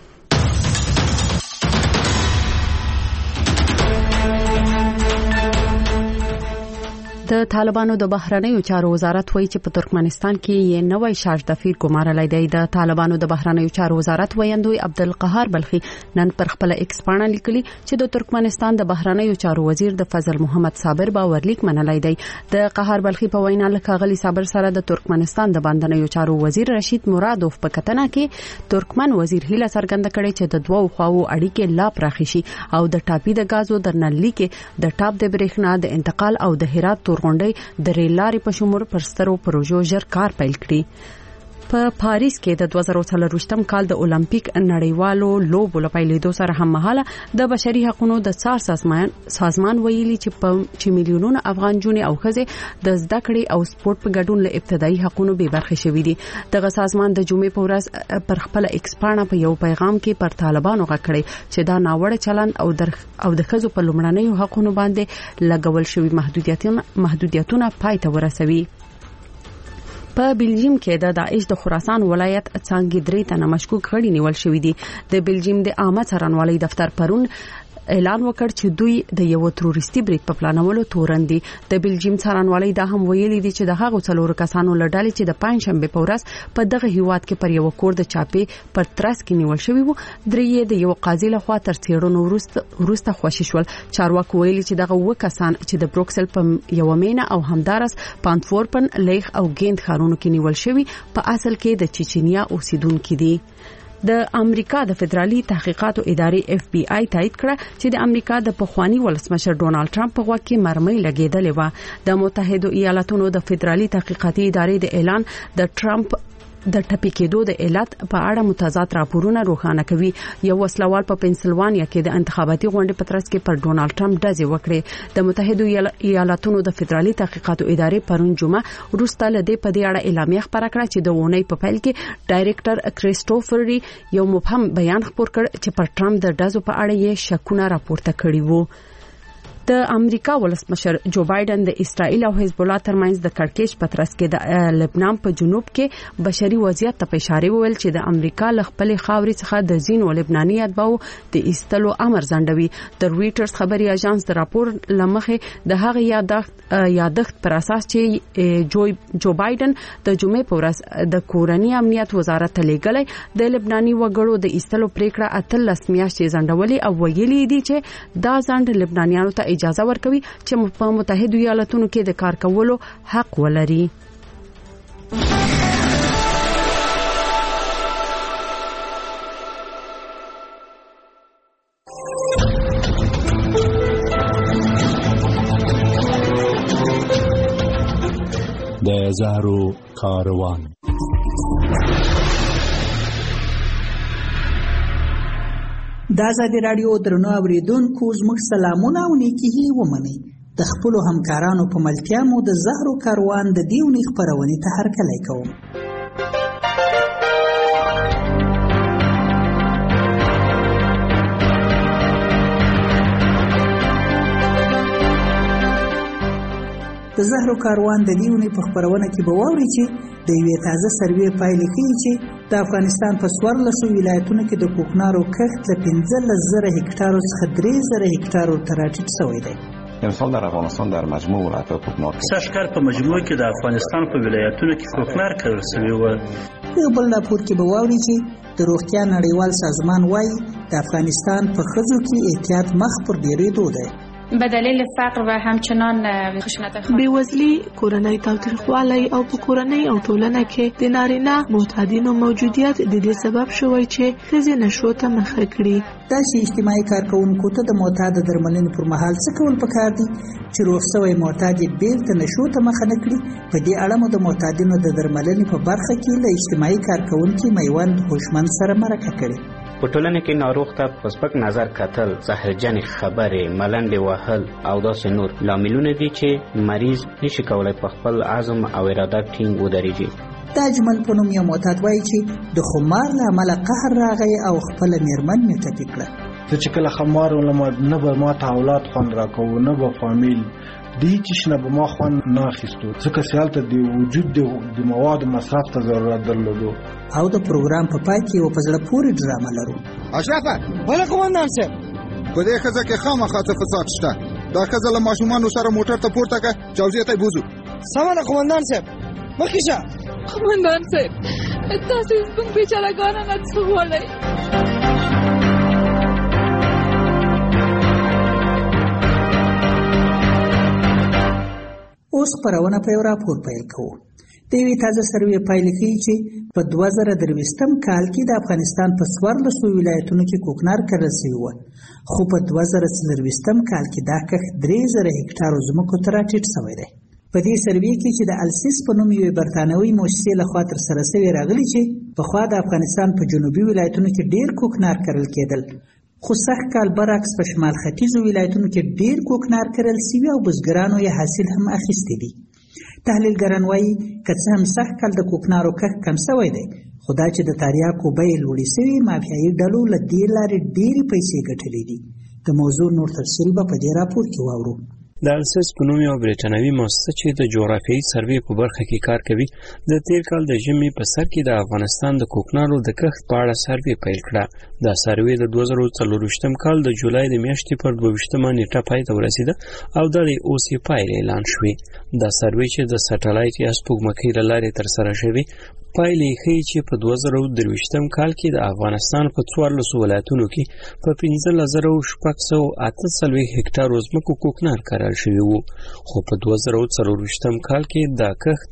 A: د طالبانو د بهرنیو چارو وزارت وایي چې په ترکمنستان کې یې نوې شاش دفیر ګمارلای دی. د طالبانو د بهرنیو چارو وزارت ویاندوی عبدالقهار بلخی نن پر خپل ایکس پاڼه لیکلي چې د ترکمنستان د بهرنیو چارو وزیر د فضل محمد صابر باورلیک منلای دی. د قهار بلخی په وینا له غلی صابر سره د ترکمنستان د باندنیو چارو وزیر رشید مرادوف په کتنه کې ترکمن وزیر هیله څرګنده کړې چې د دوو خواو اړیکې لا پراخ شي او د ټاپي د غازو درنلي کې د ټاپ د برېښنا د انتقال او د هرات غونډې د ریل لارې په شمول پر سترو پروژو ژر کار پیل کړي. په پاریس کې د 2024م کال د اولمپیک نړیوالو لوبو لپاره سره هم مهاله د بشري حقوقو د څار سازمان ویلي چې میلیونونه افغان جونې او ښځې د زده کړې او سپورت په ګډون له ابتدایي حقوقو به برخه شوي دي. دغه سازمان د جمعې په ورځ پر خپل ایکس پاڼه په یو پیغام کې پر طالبانو غږ چې دا ناوړه چلند او د ښځو په لومړنیو حقوقو باندې لګول شوی محدودیتونه پای ته ورسوي. په بلجیم کې د داعش د خراسان ولایت څنګه درې تنه مشکوک غړي نیول شوې دي. د بلجیم د عامه څارنوالۍ دفتر پرون اعلان وکړ چې دوی د یو تروریستي بریټ په پلانولو تورن دي. د بلجیم څارنوالۍ دا هم ویلي دي چې د هغو څلورو کسانو لړل چې د پنځشنبه په ورځ په دغه هیواد کې پر یو کور د چاپې پر ترڅ کې نیول شوی وو درې د یو قاضي لخوا تر څېړنو وروسته خوشی شول. چارواکو ویلي چې دغه وکسان چې د بروکسل په یو مینا او همدارس پانتفورپن لیغ او ګیند ښارونو کې نیول شوی په اصل کې د چچنیا اوسیدونکو دي. د امریکا د فدرالي تحقیقاتو ادارې اف بی آی تایید کړه چې د امریکا د پخوانی ولسمشر ډونالد ټرمپ په غوږ کې مرمۍ لګیدلې و. د متحده ایالاتونو د فدرالي تحقیقاتي ادارې د اعلان د ټرمپ د ټپي کېدو د علت په اړه متضاد راپورونه روښانه کوي. یو وسلوال په پنسلوانیا کې د انتخاباتي غونډې په ترڅ کې پر ډونالد ټرمپ ډزې وکړې. د متحده ایالاتونو د فدرالي تحقیقاتو ادارې پرون جمعه وروسته له دې په دې اړه اعلامیه خبره کړه چې د اونۍ په پیل کې ډایریکټر کریسټوفر ری یو مبهم بیان خپور کړ چې پر ټرمپ د ډزو په اړه یې شکونه راپورته کړي وو. د امریکا ولسمشر جو بایدن د اسرائیل او حزب الله ترمنځ د کړکېچ په ترڅ کې د لبنان په جنوب کې بشري وضعیت ته اشاره ویل چې د امریکا له خپل خاورې څخه د ځینو لبناني اتباعو د ایستلو امر ځنډوي. د رويټرز خبري اژانس د راپور لمخې د هغه یادښت پر اساس چې جو بایدن د جمعې په ورځ د کورنۍ امنیت وزارت ته لیږلی د لبناني وګړو د ایستلو پریکړه 13 میاشتې ځنډولې او ویلي دي چې دا ځنډ لبنانیانو ته اجازه ورکوي چې په متحده ایالاتونو کې د کار کولو حق ولري.
E: د زهرو کاروان
V: د ازادي رادیو درنو اوریدونکو زموږ سلامونه او نیکی هیلې ومنئ. د خپلو همکارانو په ملتیا مو د زهرو کاروان د دې اونۍ خپرونې ته هرکلی کوم. د زهرو کاروان د دې اونۍ په خپرونه کې به واورئ چې د یوې تازه سروې پایلې ښیي چې د افغانستان په 14 ولایتونو کې د کوکنارو کښت له 15,000 هکتارو څخه 3,000 هکتارو ته راټیټ شوی دی.
W: امسال در افغانستان در مجموع ولایت‌ها کوکنار
X: سږکال په مجموع کې د افغانستان په ولایتونو کې کوکنار کرل شوی و.
V: په بل راپور کې به واورئ چې د روغتیا نړیوال سازمان وايي د افغانستان په ښځو کې اعتیاد مخ پر ډېرېدو دی.
Y: به دلیل فقر و همچنان خشونت
H: بیوزلی، کورنۍ تاوتریخوالی او په کورنۍ او ټولنه کې د نارینه معتادینو موجودیت د دې سبب شوی چې ښځې نشو ته مخه کړي.
V: دا چې اجتماعي کارکونکو ته د معتاد درملنې پر مهال څه کول پکار دي چې روغ شوی معتاد یې بیرته نشو ته مخه نه کړي. په دې اړه مو د معتادینو د درملنې په برخه کې له اجتماعي کارکونکو میوند هوشمند سره مرکه کړې.
B: په ټولنه کې ناروغ ته په سپک نظر کتل، زهرجن خبرې، ملنډې وهل او داسې نور لاملونه دي چې مریض نشي کولای په خپل عزم او اراده ټینګ ودرېږي.
V: د اجمل په نوم یو معتاد وایي چې د خمار له امله قهر راغی او خپله میرمن مې ټپي کړه.
C: زه چې کله خمار ولم نه به ما ته اولاد خوند راکوو، نه به فامیل د هیڅ شي نه به ما خوند نه اخیستو، ځکه چې هلته د وجود د موادو مصرف ته ضرورت درلودو.
V: او د پروګرام په پای کې یو په زړه پورې ډرامه لرو.
G: اشرفه بله قومندان صاحب، په دې ښځه کې خامخا څه فساد شته. دا ښځه له ماشومانو سره موټر ته پورته کړه، جوزیې ته یې بوځو.
I: سمه ده قومندان صاحب، مخکې شه.
M: قومندان صاحب تاسې زموږ بیچارهګانو نه څه غواړئ؟
V: اوس خپرونه په یو راپور پیل کوو. د یوې تازه سروې پایلې ښیي چې په 2023 کال کې د افغانستان په 14 ولایتونو کې کوکنار کرل شوي وو، خو په 2024 کال کې دا کښت 3000 هکټارو ځمکو ته راټیټ شوی دی. په دې سروې کې چې د السیس په نوم یوې برتانوي مؤسسې لخوا ترسره شوې راغلي چې پخوا د افغانستان په جنوبي ولایتونو کې ډېر کوکنار کرل کېدل، خو سږ کال برعکس په شمال ختیځو ولایتونو کې ډېر کوکنار کرل شوي او بزګرانو یې حاصل هم اخیستی دي. تحلیلګران وایي که څه هم سږ کال د کوکنارو کښت کم شوی دی، خو دا چې د تریاکو بیې لوړې شوي، مافیایي ډلو له دې لارې ډېرې پیسې ګټلې دي. د موضوع نور تفصیل به په دې راپور کې واورو.
Z: د السیس په نوم یو برېټانوي مؤسسه چې د جغرافیایي سروې په برخه کې کار کوي، د تیر کال د ژمي په سر کې د افغانستان د کوکنارو د کښت په اړه سروې پیل کړه. دا سروې د 2024 کال د جولای د میاشتې پر 22 نیټه پای ته ورسېده او د اوس یې پایلې اعلان شوې. دا سروې چې د سټلایټ یا سپوږمکۍ له لارې ترسره شوې، پایلې ښیي چې په 2023 کال کې د افغانستان په 14 ولایتونو کې په 15648 هکټارو ځمکو کوکنار کرل شوي وو، خو په 2024 کال کې دا کښت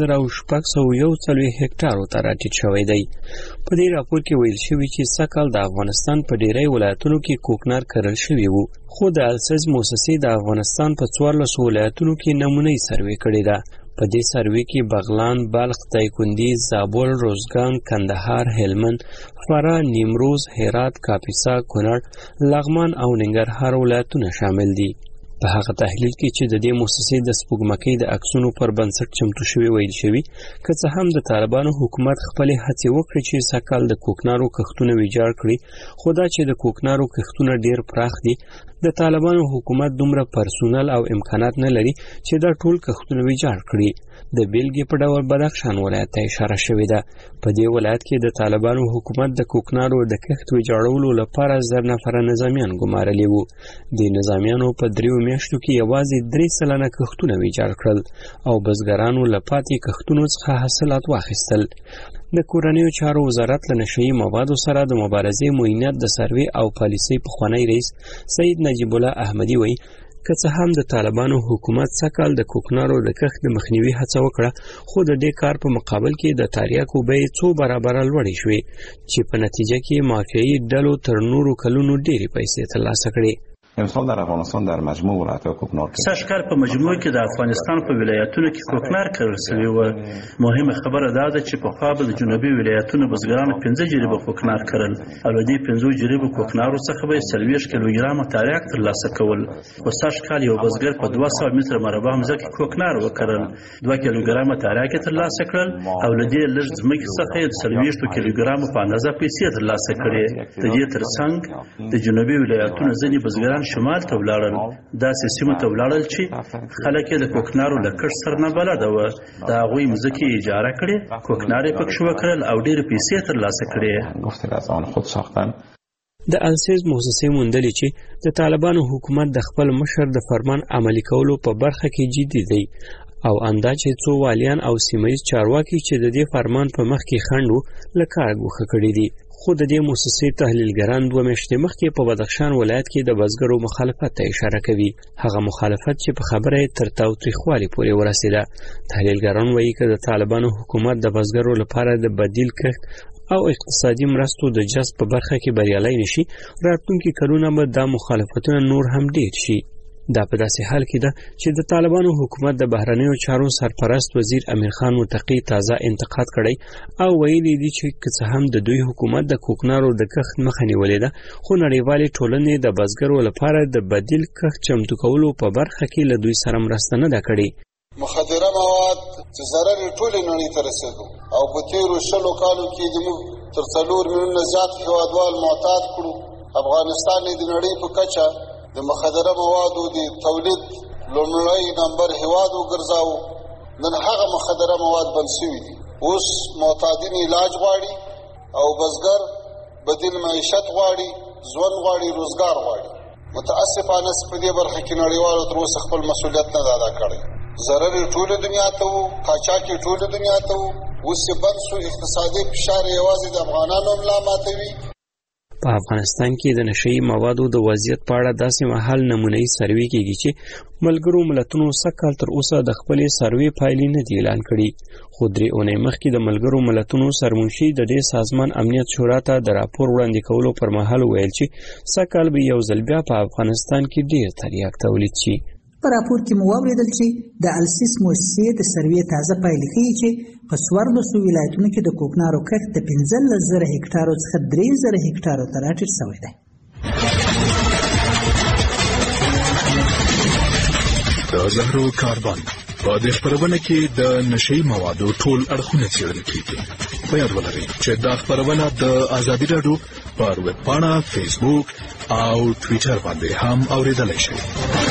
Z: 3641 هکټارو ته راټیټ شوی دی. په دې راپور کې ویل شوي چې سږکال د افغانستان په ډیری ولایتونو کې کوکنار کرل شوي وو، خو د السیز مؤسسې د افغانستان په 14 ولایتونو کې نمونه‌ای سروې کړې ده. په دې سروې کې بغلان، بلخ، دایکنډي، زابل، روزګان، کندهار، هلمند، فراه، نیمروز، هرات، کاپیسا، کونړ، لغمان او ننګرهار ولایتونه شامل دي. په هغه تحلیل کې چې د دې مؤسسې د سپوږمکۍ د عکسونو پر بنسټ چمتو شوی ویل شوی، که څه هم د طالبانو حکومت خپل هڅې وکړي چې سږکال د کوکنارو کښتونه ویجاړ کړي، خو دا چې د کوکنارو کښتونه ډیر پراخ دي، د طالبانو حکومت دومره پرسونل او امکانات نه لري چې دا ټول کښتونه ویجاړ کړي. د بیلګې په ډول بدخشان ولایت ته اشاره شوې ده. په دې ولایت کې د طالبانو حکومت د کوکنارو د کښت ویجاړولو لپاره 1000 نفره نظامیان ګمارلي وو. د نظامیانو په 3 میاشتو کې یوازې 3 سلنه کښتونه ویجاړ کړل او بزګرانو له پاتې کښتونو څخه حاصلات واخیستل. د کورنیو چارو وزارت له نشهیي موادو سره د مبارزې معینات د سروې او پالیسۍ پخوانی رئیس سید نجیب الله احمدي وایي که څه هم د طالبانو حکومت سږکال د کوکنارو د کښت د مخنیوي هڅه وکړه، خو د دې کار په مقابل کې د تریاکو بیې 2 برابره لوړې شوې چې په نتیجه کې مافیایي ډلو تر نورو کلونو ډېرې پیسې ترلاسه کړې.
W: امسال در افغانستان در مجموع ولایت‌ها کوکنار کرد.
X: سږکال په مجموع کې د افغانستان په ولایتونو کې کوکنار کرل شوی و. مهمه خبره دا ده چې په خوا به د جنوبي ولایتونو بزګرانو 15 جریبه کوکنار کرل او له دې 15 جریبه کوکنارو څخه به 40 کیلوګرامه تریاک ترلاسه کول. خو سږکال یو بزګر په 200 متر مربع ځمکه کوکنار وکړل، 2 کیلوګرامه تریاک ترلاسه کړل او له دې لږ ځمکې څخه 40 کیلوګرامه په اندازه پیسې ترلاسه کړې. د دې ترڅنګ د جنوبي ولایتونو ځینې بزګران شمال ته ولاړل، داسې سیمو ته ولاړل چې خلک یې د کوکنارو له کښت سره نه بلده وه. د هغوی مځکې اجاره کړې، کوکنار یې پکښې وکرل او ډېرې پیسې ترلاسه کړې.
Z: د السیز مؤسسې موندلې چې د طالبانو حکومت د خپل مشر د فرمان عملي کولو په برخه کې جدي دی او اندا چې څو والیان او سیمه‌ییز چارواکي چې د دې فرمان په مخ کې خنډ وو له کاره ګوښه کړي دي. خو د دې مؤسسې تحلیلګران 2 میاشتې مخکې په بدخشان ولایت کې د بزګرو مخالفت ته اشاره کوي، هغه مخالفت چې په خبره یې تر تاوتریخوالي پورې ورسېده. تحلیلګران وایي که د طالبانو حکومت د بزګرو لپاره د بدیل کښت او اقتصادي مرستو د جذب په برخه کې بریالي نشي، راتلونکي کلونه به دا مخالفتونه نور هم ډېر شي. دا په داسې حال کې ده چې د طالبانو حکومت د بهرنیو چارو سرپرست وزیر امیر خان متقی تازه انتقاد کړی او ویلي دي چې که څه هم د دوی حکومت د کوکنارو د کښت مخه نیولې ده خو نړیوالې ټولنې د بزګرو لپاره د بدیل کښت چمتو کولو په برخه کې له دوی سره مرسته نه ده کړې.
D: مخدره مواد چې ضرر ټولې نړۍ ته رسېدو او په تیرو 20 کالو کې زموږ تر 4 میلیونه زیات هیوادوال معتاد کړو. افغانستان د نړۍ په کچه د مخدره موادو د تولید لومړی نمبر هیواد وګرځاو. نن هغه مخدره مواد بند شوي دي. اوس معتادین علاج غواړي او بزګر بدیل معیشت غواړي، ژوند غواړي، روزګار غواړي. متاسفانه په دې برخه کې نړیوالو تر اوسه خپل مسؤلیت نه ده ادا کړی. ضرر ټوله دنیا ته وو، قاچاق ټوله دنیا ته وو. اوس بند شو، اقتصادي فشار یوازې د افغانانو ملا ماتوي.
Z: په افغانستان کې د نشئی موادو د وضعیت په اړه داسې مهال نمونه‌ای سروې کېږي چې ملګرو ملتونو سږ تر اوسه د خپلې سروې پایلې نه دي اعلان کړي. خو 3 اونۍ مخکې د ملګرو ملتونو سرمنشي د دې سازمان امنیت شورا ته د راپور وړاندې کولو پر مهال ویل چې سږ به یو ځل بیا په افغانستان کې ډېر تریاک تولید شي.
V: په راپور کې مو واوریدل چې د السیس موسسې د سروې تازه پایلې ښیي چې په 14 ولایتونو کې د کوکنارو کښت د 15,000 هکټارو څخه 3,000 هکټارو ته راټیټ شوی دی.
E: د زهرو کاربن په دې خبرونه کې د نشئی موادو ټول اړخونه څېړل کېږي. په یاد ولرئ چې دا خبرونه د ازادي راډیو پر ویب پاڼه، فیسبوک او ټویټر باندې هم اوریدلای شئ.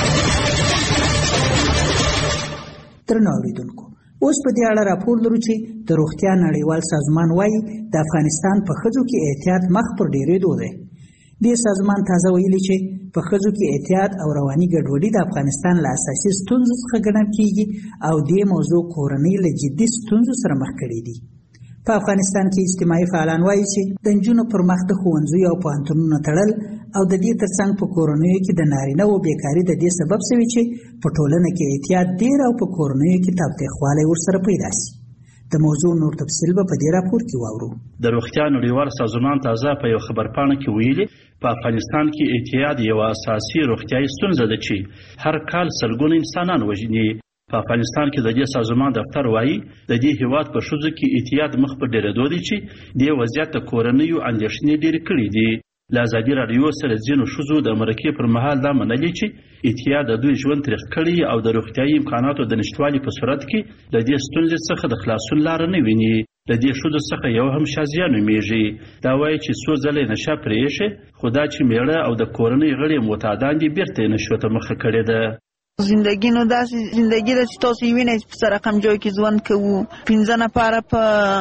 V: درنو اوریدونکو، اوس په دې اړه راپور لرو چې د روغتیا نړیوال سازمان وايي د افغانستان په ښځو کې احتیاط مخ پر ډېرېدو دی. دې سازمان تازه ویلي چې په ښځو کې احتیاط او رواني ګډوډي د افغانستان له اساسي ستونزو څخه ګڼل کېږي او دې موضوع کورنۍ له جدي ستونزو سره مخ کړي دي. په افغانستان کې اجتماعي فعالان وایي چې د نجونو پر مخ د ښوونځیو او پوهنتونونو تړل او د دې ترڅنګ په کورنیو کې د نارینه‌و بیکاري د دې سبب شوي چې په ټولنه کې احتیاط ډېر او په کورنیو کې تاوتریخوالی ورسره پیدا شي. د موضوع نور تفصیل به په دې راپور کې واورو.
X: د روغتیا نړیوال سازمان تازه په یو خبرپاڼه کې ویلي په افغانستان کې اعتیاد یو اساسي روغتیايي ستونزه ده چې هر کال سلګونه انسانان وژني. په افغانستان کې د دې سازمان دفتر وایي د دې هیواد په ښځو کې اعتیاد مخ په ډېرېدو دی چې دې وضعیت د کورنیو اندېښنې ډېرې کړې دي. له ازادي راډیو سره ځینو ښځو د مرکې پر مهال دا منلي چې اعتیاد د دوی ژوند تریخ کړي او د روغتیايي امکاناتو د نشتوالي په صورت کې له دې ستونزې څخه د خلاصون لاره نه ویني. له دې ښځو څخه یو هم شازیه نومیږي. دا وایي چې څو ځله یې نشه پرې ایښې خو دا چې میړه او د کورنۍ غړي معتادان دي بیرته یې نشو ته مخه کړې ده.
F: زندگی نو داسې زندگی ده چې تاسو وینئ چې په سره رقم جای کې ژوند کوو 15 نفره په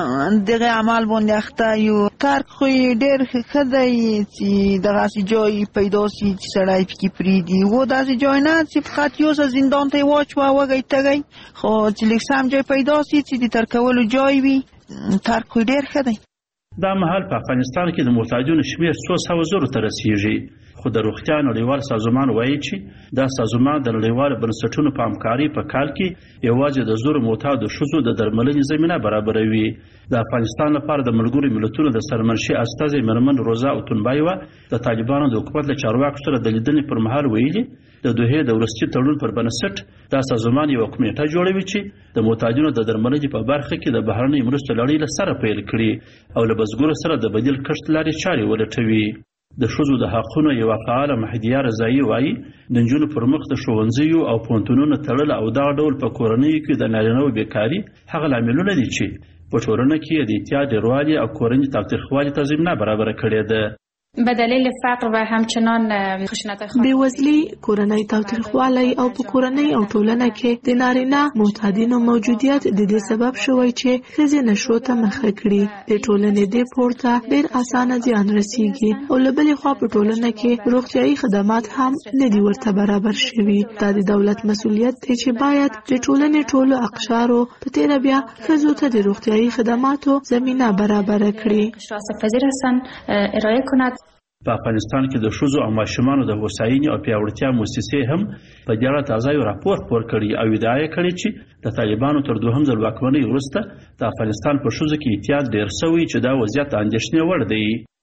F: دغه عمل باندې اخته یو. ترک خو ډېر ښه دی چې دغسې جای پیدا شي چې سړی پکې پرېږدي. و داسې جای نه چې فقط یو څه زندان ته یې واچوه وږی تږی، خو چې لږ سم جای پیدا شي چې د ترک کولو جای وي. ترک خو ډېر ښه دی.
X: دا مهال په افغانستان کې د معتادینو شمېر 100,000 ته رسیږي. خو د روغتیا نړیوال سازمان وایي چې دا سازمان د نړیوالو بنسټونو په همکارۍ په کال کې یوازې د زورو معتادو ښځو د درملنې زمینه برابروي. د افغانستان لپاره د ملګرو ملتونو د سرمنشي استازي مرمن روزا اوتونبایوا د طالبانو د حکومت له چارواکو سره د لیدنې پر مهال ویلي د دوحې د وروستي تړون پر بنسټ دا سازمان یو کمیټه جوړوي چې د معتادینو د درملنې په برخه کې د بهرنۍ مرستو لړۍ له سره پیل کړي او له بزګرو سره د بدیل کښت لارې چارې ولټوي. د ښځو د حقونو یوه فعاله مهدیه رضایي وایي د نجونو پر مخ د ښوونځیو او پوهنتونونو تړل او دغه ډول په کورنیو کې د نارینه‌و بیکاري هغه لاملونه دي چې په ټولنه کې د اعتیاد ډېروالي او کورني تاوتریخوالي ته زمینه برابره کړې ده.
Y: به دلیل فقر و همچنان خشونت
H: بیوزلی، کورنۍ تاوتریخوالی او په کورنۍ او ټولنه کې د نارینه معتادینو موجودیت د دې سبب شوی چې ښځې نشو ته مخه کړي. د ټولنې دې پورته ډېر اسانه زیان رسیږي او له بلې خوا په ټولنه کې روغتیايي خدمات هم نه دي ورته برابر شوي. دا د دولت مسؤلیت دی چې باید د ټولنې ټولو اقشارو په تیره بیا ښځو ته د روغتیايي خدماتو زمینه برابر کړي.
Y: ارائه کند.
X: په افغانستان کې د ښځو او ماشومانو د هوساینې او پیاوړتیا موسسې هم په دې اړه تازه یو راپور خپور کړی او ادعا یې کړې چې د طالبانو تر دوهم ځل واکمنۍ وروسته د افغانستان په ښځو کې اعتیاد ډېر شوی چې دا وضعیت اندېښنې وړ دی.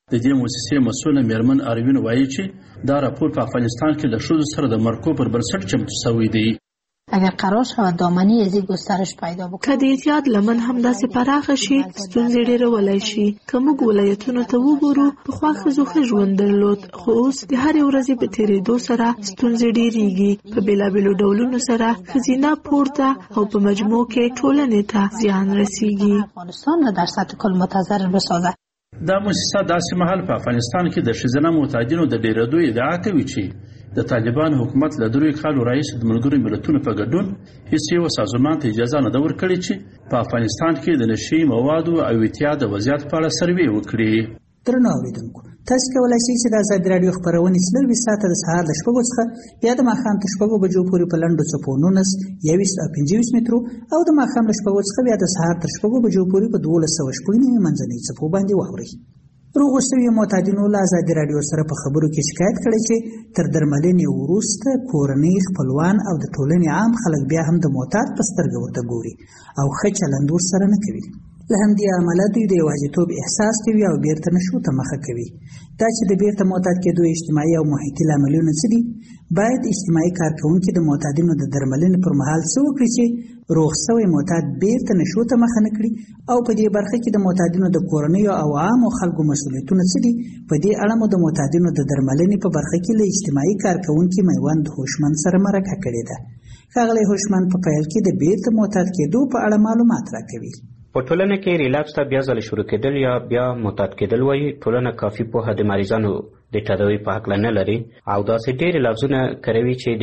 X: د دې مؤسسې مسؤله میرمن اروین وایي چې دا راپور په افغانستان کې له ښځو سره د مرکو پر بنسټ چمتو شوی دی.
J: اگر قرار شود دامنی از این گسترش پیدا بکنه
H: که د اعتیاد لمن همداسې پراخه شي ستونزې ډېرولای شي. که موږ ولایتونو ته وګورو پخوا ښځو ښه ژوند درلود خو اوس د هرې ورځې په تېرېدو سره ستونزې ډېرېږي. په بېلابېلو ډولونو سره ښځینه پورته او په مجموع کې ټولنې ته زیان رسیږي.
J: افغانستان را در سطح کل متضرر بسازه.
X: دا مؤسسه داسې مهال په افغانستان کې د ښځینه معتادینو د ډېرېدو ادعا کوي چې د طالبان حکومت له 3 کالو راهیسې د ملګرو ملتونو په ګډون هیڅ یو سازمان ته اجازه نه ده ورکړې چې په افغانستان کې د نشي موادو او اعتیاد د وضعیت په اړه سروې وکړي.
V: درنو اوریدونکو، تاسو کولی شئ چې د ازادي راډیو خپرونې 24 ساعته د سهار د 6 څخه بیا د ماښام تر 6 بجو پورې په لنډو څپو 19 21 او 25 مترو او د ماښام له 6 څخه بیا د سهار تر 6 بجو پورې په 1209 منځنۍ څپو باندې واورئ. روغ شوي معتادینو له ازادي راډیو سره په خبرو کې شکایت کړی چې تر درملنې وروسته کورنۍ، خپلوان او د ټولنې عام خلک بیا هم د معتاد په سترګه ورته ګوري او ښه چلند ورسره نه کوي. له همدې امله دوی د یوازیتوب احساس کوي او بیرته نشو ته مخه کوي. دا چې د بیرته معتاد کېدو اجتماعي او محیطي لاملونه څه دي، باید اجتماعي کارکوونکي د معتادینو د درملنې پر مهال څه وکړي چې روغ شوی معتاد بیرته نشو ته مخه نه کړي، او په دې برخه کې د معتادینو د کورنیو او عامو خلکو مسؤلیتونه څه دي. په دې اړه مو د معتادینو د درملنې په برخه کې له اجتماعي کارکوونکي میوند هوشمند سره مرکه کړې ده. ښاغلی هوشمند په پیل کې د بیرته معتاد کېدو په اړه معلومات راکوي.
B: په ټولنه کې ریلاپس ته بیا ځل شروع کېدل یا بیا معتاد کېدل وایي ټولنه کافي پوهه د مریضانو د تداوی په حق نه لري او داسې ډېرې لفظونه کاروي چې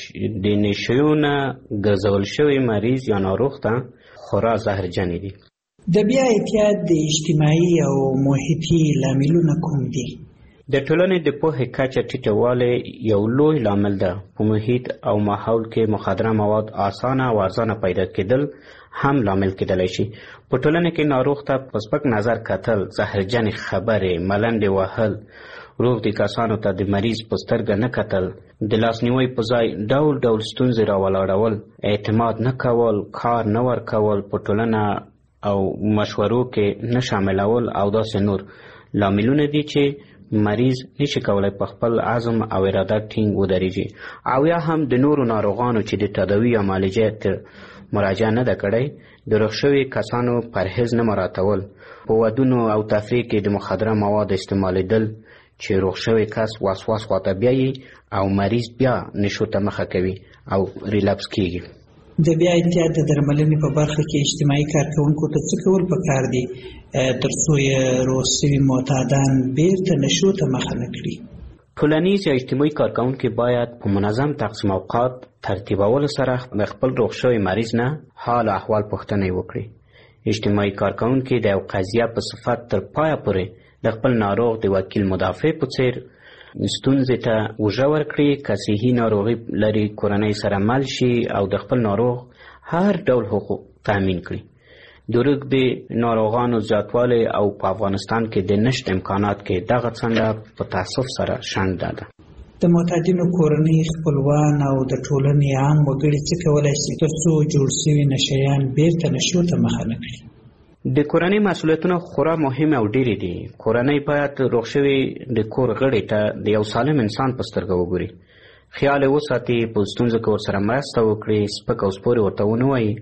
B: د نشیو نه ګرځول شوی مریض یا ناروغ ته خورا زهرجنې دي.
V: د بیا اعتیاد د اجتماعي او محیطي لاملونه کوم دي؟
B: د ټولنې د پوهې کچه ټیټوالی یو لوی لامل ده. په محیط او ماحول کې مخدره مواد اسانه او ارزانه پیدا کېدل هم لامل کېدلی شي. په ټولنه کې ناروغ ته په سپک نظر کتل، زهرجنې خبرې، ملنډې وهل، روغ دي کسانو ته د مریض په سترګه نه کتل، د لاسنیوي په ځای ډول ډول ستونزې راولاړول، اعتماد نه کول، کار نه ورکول، په ټولنه او مشورو کې نه شاملول او داسې نور لاملونه دي چې مریض نشي کولای په خپل عزم او اراده ټینګ ودرېږي. او یا هم د نورو ناروغانو چې د تداوي یا معالجې مراجعه نه ده کړې، د روغ شوي کسانو پرهیز نه مراعاتول، په ودونو او تفریح کې د مخدره مواد استعمالیدل چې روغ شوی کس وسواس خواته بیایي او مریض بیا نشو ته مخه کوي او ریلاپس کیږي.
V: د بیا اعتیاد د درملنې په برخه کې اجتماعي کارکوونکو ته څه کول پکار دي ترڅو یې روغ شوي معتادان بیرته نشو ته مخه نه کړي؟
B: ټولنیز یا اجتماعي کارکوونکي باید په منظم تقسیم اوقات ترتیبولو سره د خپل روغ شوي مریض نه حال احوال پوښتنه وکړي. اجتماعي کارکوونکي د یو قضیه په صفت تر پایه پورې د خپل ناروغ د وکیل مدافع په څیر ستونزې ته اوږه ورکړي. که صحي ناروغي لري کورنۍ سره مل شي او د خپل ناروغ هر ډول حقوق تامین کړي. د روږدي ناروغانو زیاتوالی او په افغانستان کې د نشت امکانات کې دغه څنډه په تاسف سره شنډه ده.
V: د معتادینو کورنۍ، خپلوان او د ټولنې عام وګړي څه کولی شي ترڅو جوړ شوي نشیان بیرته نشو ته مخه نه کړي؟
B: د کورنۍ مسؤلیتونه خورا مهم او ډېرې دي. کورنۍ باید روغ شوي د کور غړي ته د یو سالم انسان په سترګه وګوري، خیال یې وساتي، په ستونزو کې ورسره مرسته وکړي، سپک او سپورې ورته ونه وایي،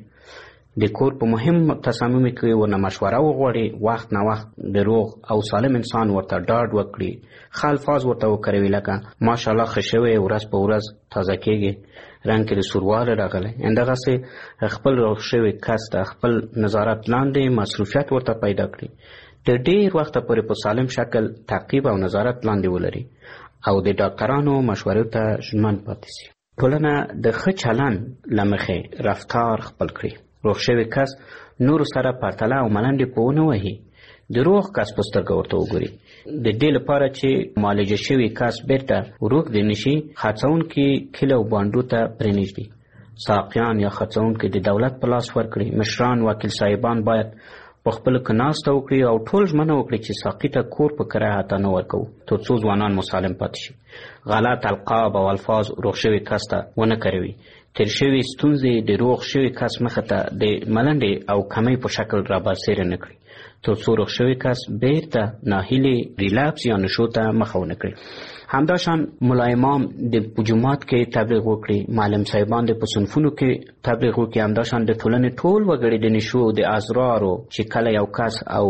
B: د کور په مهم تصامیمو کې ورنه مشوره وغواړي، وخت نه وخت د روغ او سالم انسان ورته ډاډ وکړي، ښه الفاظ ورته وکاروي لکه ماشاءالله ښه شوی، ورځ په ورځ تازه کېږي، رنګ کې د سوروالی راغلی. همدغسې خپل روغ شوي کس ته خپل نظارت لاندې مصروفیت ورته پیدا کړي، د ډېر وخته پورې په سالم شکل تعقیب او نظارت لاندې ولري او د ډاکټرانو مشورو ته ژمن پاتې شي. ټولنه د ښه چلند له مخې رفتار خپل کړي. روغ شوی کس نورو سره پرتله او ملنډې په ونه وهي، د روغ کس په سترګه ورته وګوري. د دې لپاره چې معالجه شوی کس بیرته روغ دی نشي، خرڅونکي کیله او بانډو ته پرېنږدي، ساقیان یا خرڅونکي د دولت په لاس ورکړي. مشران، وکیل صاحبان باید په خپلو کې ناسته وکړي او ټول ژمنه وکړي چې ساقي ته کور په کرایه حتی نه ورکوو ترڅو ځوانان مسالم پاتې شي. غلط القاب او الفاظ روغ شوي کس ته ونه کاروي. تیر شوی ستونزې د روغ شوي کس مخه ته د ملنډې او کمۍ په شکل رابرسېره نه کړي تر څو روغ شوی کس بیرته ناهیلې ریلاپس یا نشو ته مخه ونه کړي. همداشان ملا امام د جومات کې تبلیغ وکړي، معلم صاحبان د په صنفونو کې تبلیغ وکړي، همداشان د ټولنې ټول وګړي د نشو د ازرارو چې کله یو کس او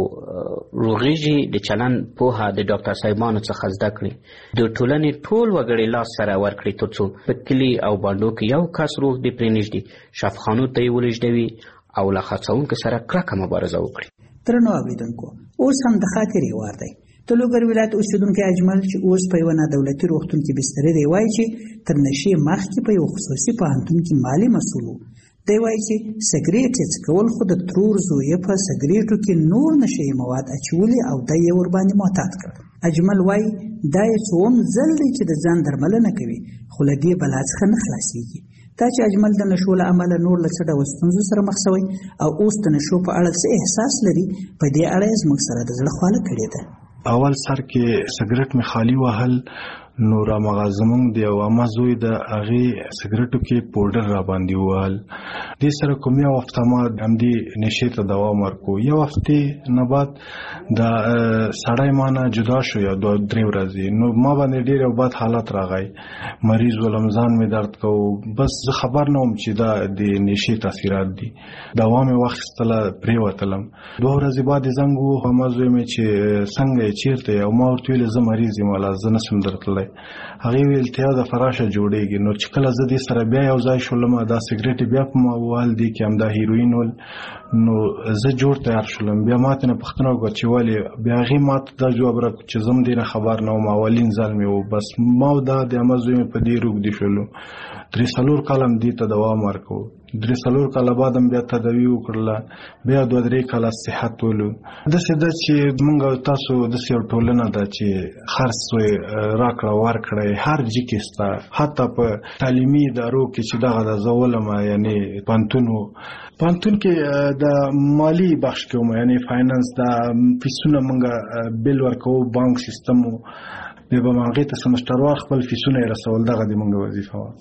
B: روغېږي د چلند پوهه د ډاکټر صاحبانو څخه زده کړي، د ټولنې ټول وګړي لاس سره ورکړي تر څو په کلي او بانډو کې یو کس روغ دی پرې نږدې شفاخانو ته یې ولېږدوي او له خرڅوونکو سره کلکه مبارزه وکړي.
V: درنو اوریدونکو، اوس هم د خاطرې وار دی. د لوګر ولایت اوسیدونکی اجمل چې اوس په یوه نادولتي روغتون کې بستر دی وایي چې تر نشې مخکې په یو خصوصي پوهنتون کې مالي مسؤل و. دی وایي چې سګریټ یې څکول خو د ترور زوی په سګریټو کې نور نشهیي مواد اچولي او دی یې ورباندې معتاد کړ. اجمل وایي دا یې څوم ځل دی چې د ځان درملنه کوي خو له دې بلا څخه نه خلاصېږي. دا چې اجمل د نشو له امله نور له څه ډول ستونزو سره مخ شوی او اوس د نشو په اړه څه احساس لري، په دې اړه یې زموږ سره د زړه خواله کړې ده.
C: اول سر کې سګریټ می خالی وهل، نو را مغازمون دی او اما زوی د هغه سګریټو کې پودر را باندې وهل. دې سره کوم یو وخت ما هم دې نشې ته دوام ورکو. یو وخت نه بعد د سړی مانه جدا شو یا 2-3 ورځې، نو ما باندې ډېر بد حالت راغی، مریض ولمزان می درد کو، بس زه خبر نه وم چې دا د نشې تاثیرات دي. دوام واخیستله پریوتلم. 2 ورځې بعد زنګ وو، ما زوی می چې څنګه چیرته، او ما ورته ویل زه مریض یم، ولا زه نشم درتللی. هغه ویل ته د فراشه جوړیږي. نو چې کله زه دې سره بیا یو ځای شولم، دا سګریټ بیا په ما وال دي کې هم دا هیروین ول، نو زه جوړ تیار شولم. بیا ماته نه پښتنه وکړه چې ولې، بیا هغې ماته دا جواب راکړ چې زه هم دې نه خبر نه وم، اولین ځل مې و. بس ما دا د همه زوی مې په دې روږدي شولو. 3-4 کاله هم دې ته دوام ورکو. 3-4 کاله بعد هم بیا تداوي وکړله، بیا 2-3 کاله صحت ولو. داسې ده چې موږ تاسو داسې یو ټولنه ده چې خرڅ راکړه ورکړه هر جي کې سته، حتی په تعلیمي ادارو کې چې دغه د زه ولمه، یعنې پوهنتون کې د مالي بخش کې وم، یعنې فاینانس د فیسونه موږ بیل ورکوو، بانک سیستم و، بیا به ما هغې ته سمسټروار خپل فیسونه یې رسول. دغه د موږ وظیفه وه.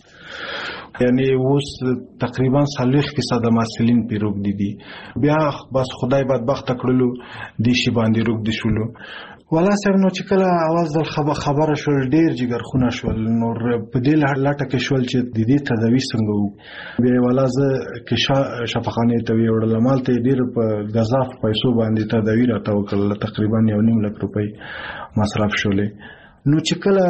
C: یعنی اوس تقریبا 40% محصلین پې روږدي دي. بیا بس خدای بدبخته کړلو دې شي باندې روږدي شولو. والا صاحب نو چې کله اواز دل خبره شول، ډېر جګرخونه شول، نور په دې لټه کې شول چې د دې تداوي څنګه وو. بیا والا زه کې شفاخانې ته ویوړلم، هلته یې ډېر په ګزاف پیسو باندې تداوي راته وکړله، تقریبا 1.5 لک روپۍ مصرف شولې. نو چې کله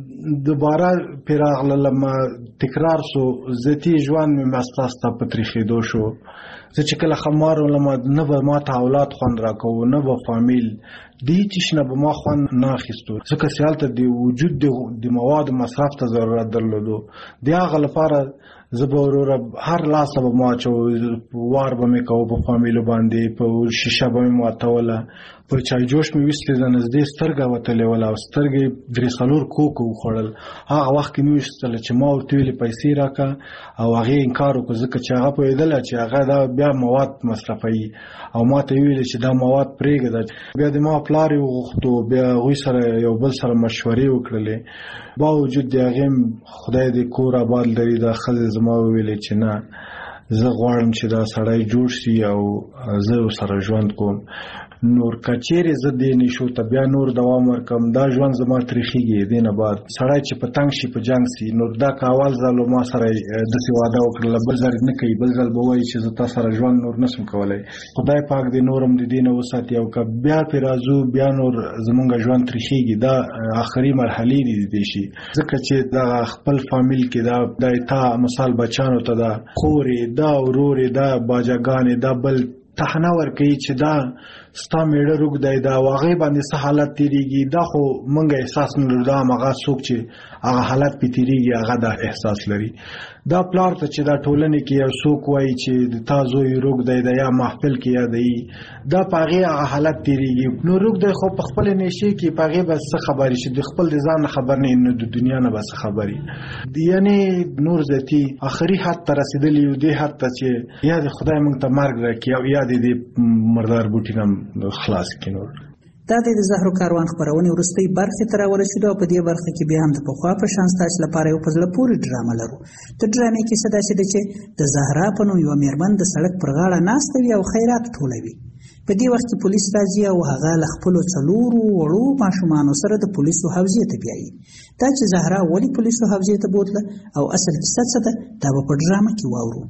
C: دوباره پې راغللم، تکرار سو، ذاتي ژوند مې مسته په تریخېدو شو. زه چې کله خمار ولم، نه به ما ته اولاد خوند راکوو، نه به فامیل، دې چیش نه به ما خوند نه اخیستو، ځکه چې هلته د وجود د موادو مصرف ته ضرورت درلودو. د هغه لپاره زه به وروره هر لاسه به مو اچو، وار به مې کوو په فامیلو باندې، په شیشه به مې ماتوله، په چای جوش مې ویستې د نږدې سترګه وتلې وله او سترګې 3-4 کوکو وخوړل. هغه وخت کې مې ویستله چې ما ورته ویلې پیسې راکړه، او هغې انکار وکړو، ځکه چې هغه پوهېدله چې هغه دا بیا مواد مصرفوي، او ما ته یې ویلې چې دا مواد پرېږده. بیا د ما پلار یې وغوښتو، بیا هغوی سره یو بل سره مشورې وکړلې. باوجود د هغې خدای دې کور آباد لري، دا ښځې زما وویلې چې نه، زه غواړم چې دا سړی جوړ شي او زه سره ژوند کوم. نور کچېرې زه دې نشو ته بیا نور دوام ورکم، دا ژوند زما تریخېږي. دې نه بعد سړی چې په تنګ شي په جنګ سي. نور دا که اول ځل ما سره داسې واده وکړله، بل ځل نه کوي، بل ځل به وایي چې زه تا سره ژوند نور نشم کولی. خدای پاک دې نور هم د دې نه وساتي، او که بیا پرې راځو بیا نور زمونږ ژوند تریخېږي. دا آخري مرحلې دي دې شي، ځکه چې دغه خپل فامیل کې دا تا مثال بچانو ته دا خورې، دا ورورې، دا باجاګانې، دا بل تحنه ورکوي چې دا ستا میړه روږدی دا، او هغې باندې څه حالت تېرېږي، دا خو موږ احساس نه لرو. دا همغه څوک چې هغه حالت پې تېرېږي هغه دا احساس لري. دا پلار ته چې دا ټولنې کې یو څوک وایي چې د تا زوی روږدی دی، یا محفل کې یادوي، دا په هغې هغه حالت تېرېږي. نو روږدی خو په خپلې نشې کې په هغې به څه خبرې چې د خپل د ځان نه خبر نه، نو د دنیا نه به څه خبرې. یعنې نور ذاتي آخري حد ته رسېدلي یو، دې حد ته چې یا د خدای موږ ته مرګ راکړي، او یا د دې مردار بوټي نه خلاص کړي. نور
V: دا د زهرو کاروان خپرونې وروستۍ برخې ته راورسېدو او په دې برخه کې بیا هم د پخوا په شان ستاسو لپاره یو په زړه پورې ډرامه لرو. د ډرامې کیسه داسې ده چې د زهرا په نوم یوه مېرمن د سړک پر غاړه ناسته وي او خیرات ټولوي. په دې وخت کې پولیس راځي او هغه له خپلو 4 وړو ماشومانو سره د پولیسو حوزې ته بیایي. دا چې زهرا ولې پولیسو حوزې ته بوتله او اصل کیسه څه ده دا به په ډرامه کې واورو.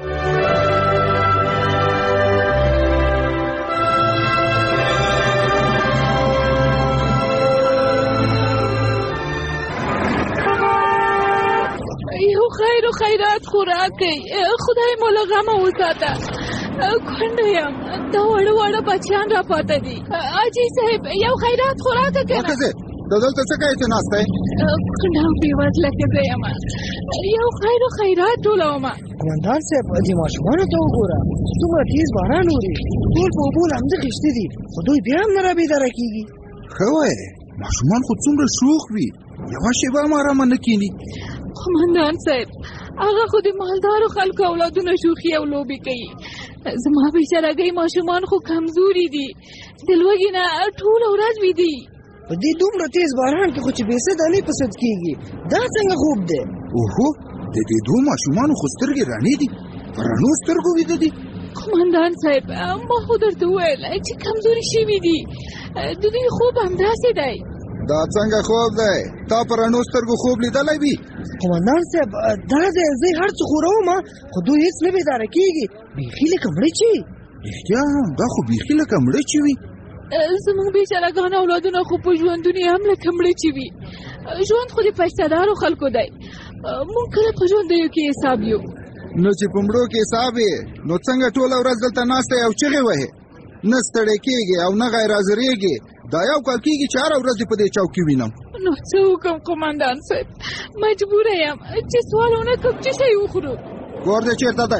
M: خیر و خیرات خوراک کوي خدای مو له غمه وساته. کونډه یم دا وړه بچیان را پاته دي. اجي صاحب یو خیرات خوراک کوي.
G: دلته څه کوي چې ناسته
M: کونډه بېوزله ښځه یم یو خیر و خیرات ټولوم.
I: قومندان صاحب دې ماشومانو ته وګوره څومره تیز باران اوري ټول په اوبو لمده خیشتي دي خو دوی بیا هم نه رابېداره کېږي.
G: ښه وایې ماشومان خو څومره شوخ وي یوه شېبه هم ارامه نه کښېني.
M: قومندان صاحب هغه خو د مالدارو خلکو اولادونه شوخي او لوبې کوي. زما بیچارهګۍ ماشومان خو کمزوري دي د لوږې نه ټوله ورځ ویدي.
I: په دې دومره تیز باران کې خو چې بې سده نه په سد کېږي دا څنګه خوب دی؟
G: اوهو د دې دوه ماشومانو خو سترګې رڼې دي په رڼو سترګو ویده دي.
M: قومندان صاحب ما خو درته وویل چې کمزوري شوي دي د دوی خوب همداسې دی.
G: دا څنګه خوب دی؟ تا په رڼو سترګو خوب لیدلی وي؟
I: قومندان صاحب دا دی زه هر څه خوروم خو دوی هېڅ نه بیداره کېږي بیخي لکه مړه چې وي.
G: رښتیا دا خو بیخي لکه مړه چې وي.
M: زموږ بیچارهګان اولادونه خو په ژوندون یې هم لکه مړه چې وي. ژوند خو د پیسه‌دارو خلکو دی موږ کله په ژوندیو کې حساب یو.
G: نو چې په مړو کې حساب یې نو څنګه ټوله ورځ دلته ناسته یې او چغې وهې نه ستړی کېږې او نه غیر حاضرېږې. دا یو کال کېږي چې هره ورځ دې په دې چوک کې وینم.
M: نو څه وکړم قومندان صاحب مجبوره یم چې سوال ونه کړم چې شی وخورو.
G: کور دې چېرته دی؟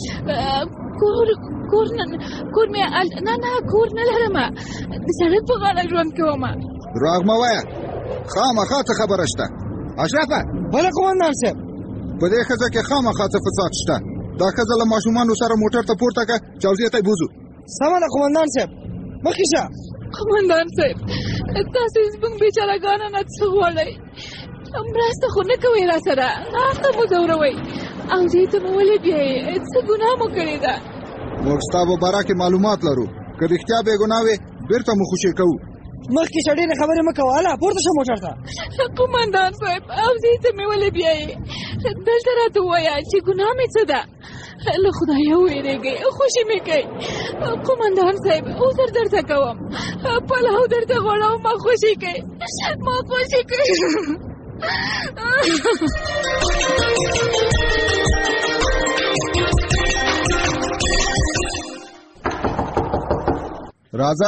M: کور مې نه کور نه لرمه د سړک په غاړه ژوند کومه.
G: دروغ مه وایه خامخا څه خبره شته. اشرفه
I: بله قومندان صاحب
G: په دې ښځه کې خامخا څه فساد شته. دا ښځه له ماشومانو سره موټر ته پورته کړه چې حوزې ته یې بوځو.
I: سمه ده قومندان صاحب مخکې شه.
M: قومندان صاحب تاسو زموږ بیچارهګانو نه څه غواړئ؟ مرسته خو نه کوئ را سره ناسته مو ځوروئ او دې ته مو ولې بیایئ څه ګناه مو کړې ده؟
G: موږ ستا په باره کې معلومات لرو که رښتیا بې ګناه وې بېرته مو خوشې کوو.
I: مخکې شه ډېرې خبرې مه کوه هله پورته شه موټر ته.
M: قومندان صاحب او دې ته مې ولې بیایئ؟ دلته راته ووایه چې ګناه مې څه ده؟ له خدایه ویرېږئ خوشي مې کوي. قومندان صاحب عذر درته کوم پلاو درته غواړم ما خوشي کوي ما خوشي کوي.
G: راځه.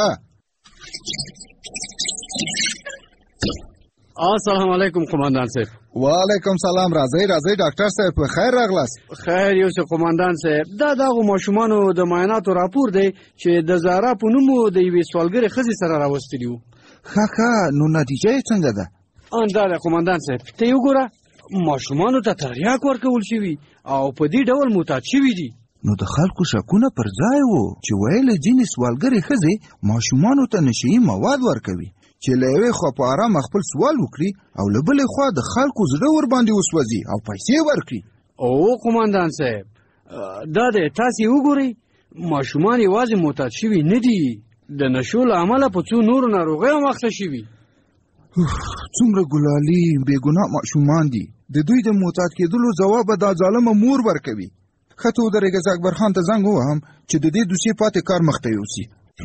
K: السلام علیکم قومندان صاحب.
G: وعلیکم سلام. راځئ ډاکټر صاحب په خیر راغلاست.
K: خیر یو څه قومندان صاحب دا دغه ماشومانو د معایناتو راپور دی چې د زهرا په نوم د یوې سوالګرې ښځې سره راوستلي وو.
G: ښه نو نتیجه یې څنګه ده؟
K: دا دی قومندان صاحب ته یې وګوره ماشومانو ته تریاک ورکول شوي او په دې ډول معتاد شوي دي.
G: نو د خلکو شکونه پر ځای وو چې ویل ځینې سوالګرې ښځې ماشومانو ته نشهیي مواد ورکوي چې له یوې خوا په ارامه خپل سوال وکړي او له بلې خوا د خلکو زړه ورباندې وسوځي او پیسې ورکړي.
K: او قومندان صاحب دا دی تاسې وګورئ ماشومان یوازې معتاد شوي نه دي د نشو له امله په څو نورو ناروغیو هم اخته شوي.
G: څومره ګلالي بېګناه ماشومان دي د دوی د معتاد کېدلو ځواب به دا ظالمه مور ورکوي. ښه ته ودرېږه زه اکبرخان ته زنګ ووهم چې د دې دوسیې پاتې کار مخته یوسي.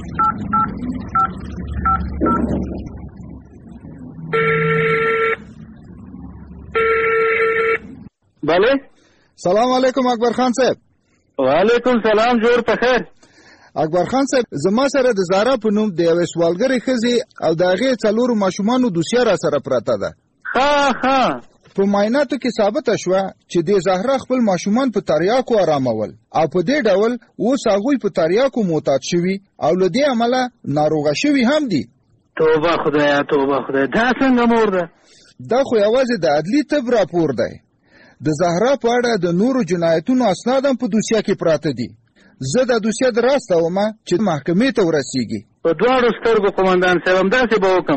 L: بله
G: سلام علیکم اکبرخان صاحب.
L: وعلیکم سلام جوړ په خیر.
G: اکبرخان صاحب زما سره د زهرا په نوم د یوې سوالګرې ښځې او د هغې 4 ماشومانو دوسیه را سره پرته ده.
L: ښه
G: په معایناتو کې ثابته شوه چې د زهرا خپل ماشومان په تریاکو آرامول او په دې ډول اوس هغوی په تریاکو معتاد شوي او له دې امله ناروغه شوي هم دي.
L: توبه خدایه دا څنګه مور ده؟
G: دا خو یوازې د عدلي طب راپور دی. د زهرا په اړه د نورو جنایتونو اسناد هم په دوسیه کې پراته دي. زه دا دوسیه در راستوم چې محکمې ته ورسیږي
L: په دواړو سترګو قومندان صاحب همداسې به وکړم.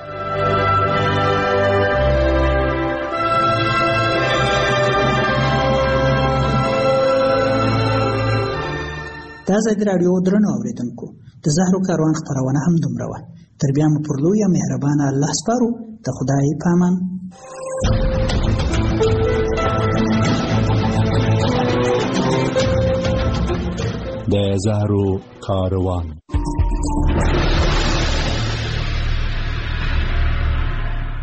V: د ازادي راډیو درنو اورېدونکو د زهرو کاروان خپرونه هم دومره وه. تر بیا مو پر لویه مهربانه الله سپارو. د خدای په امان.
E: د زهرو کاروان.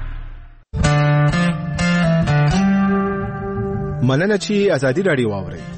N: مننه چې ازادي راډیو واورئ.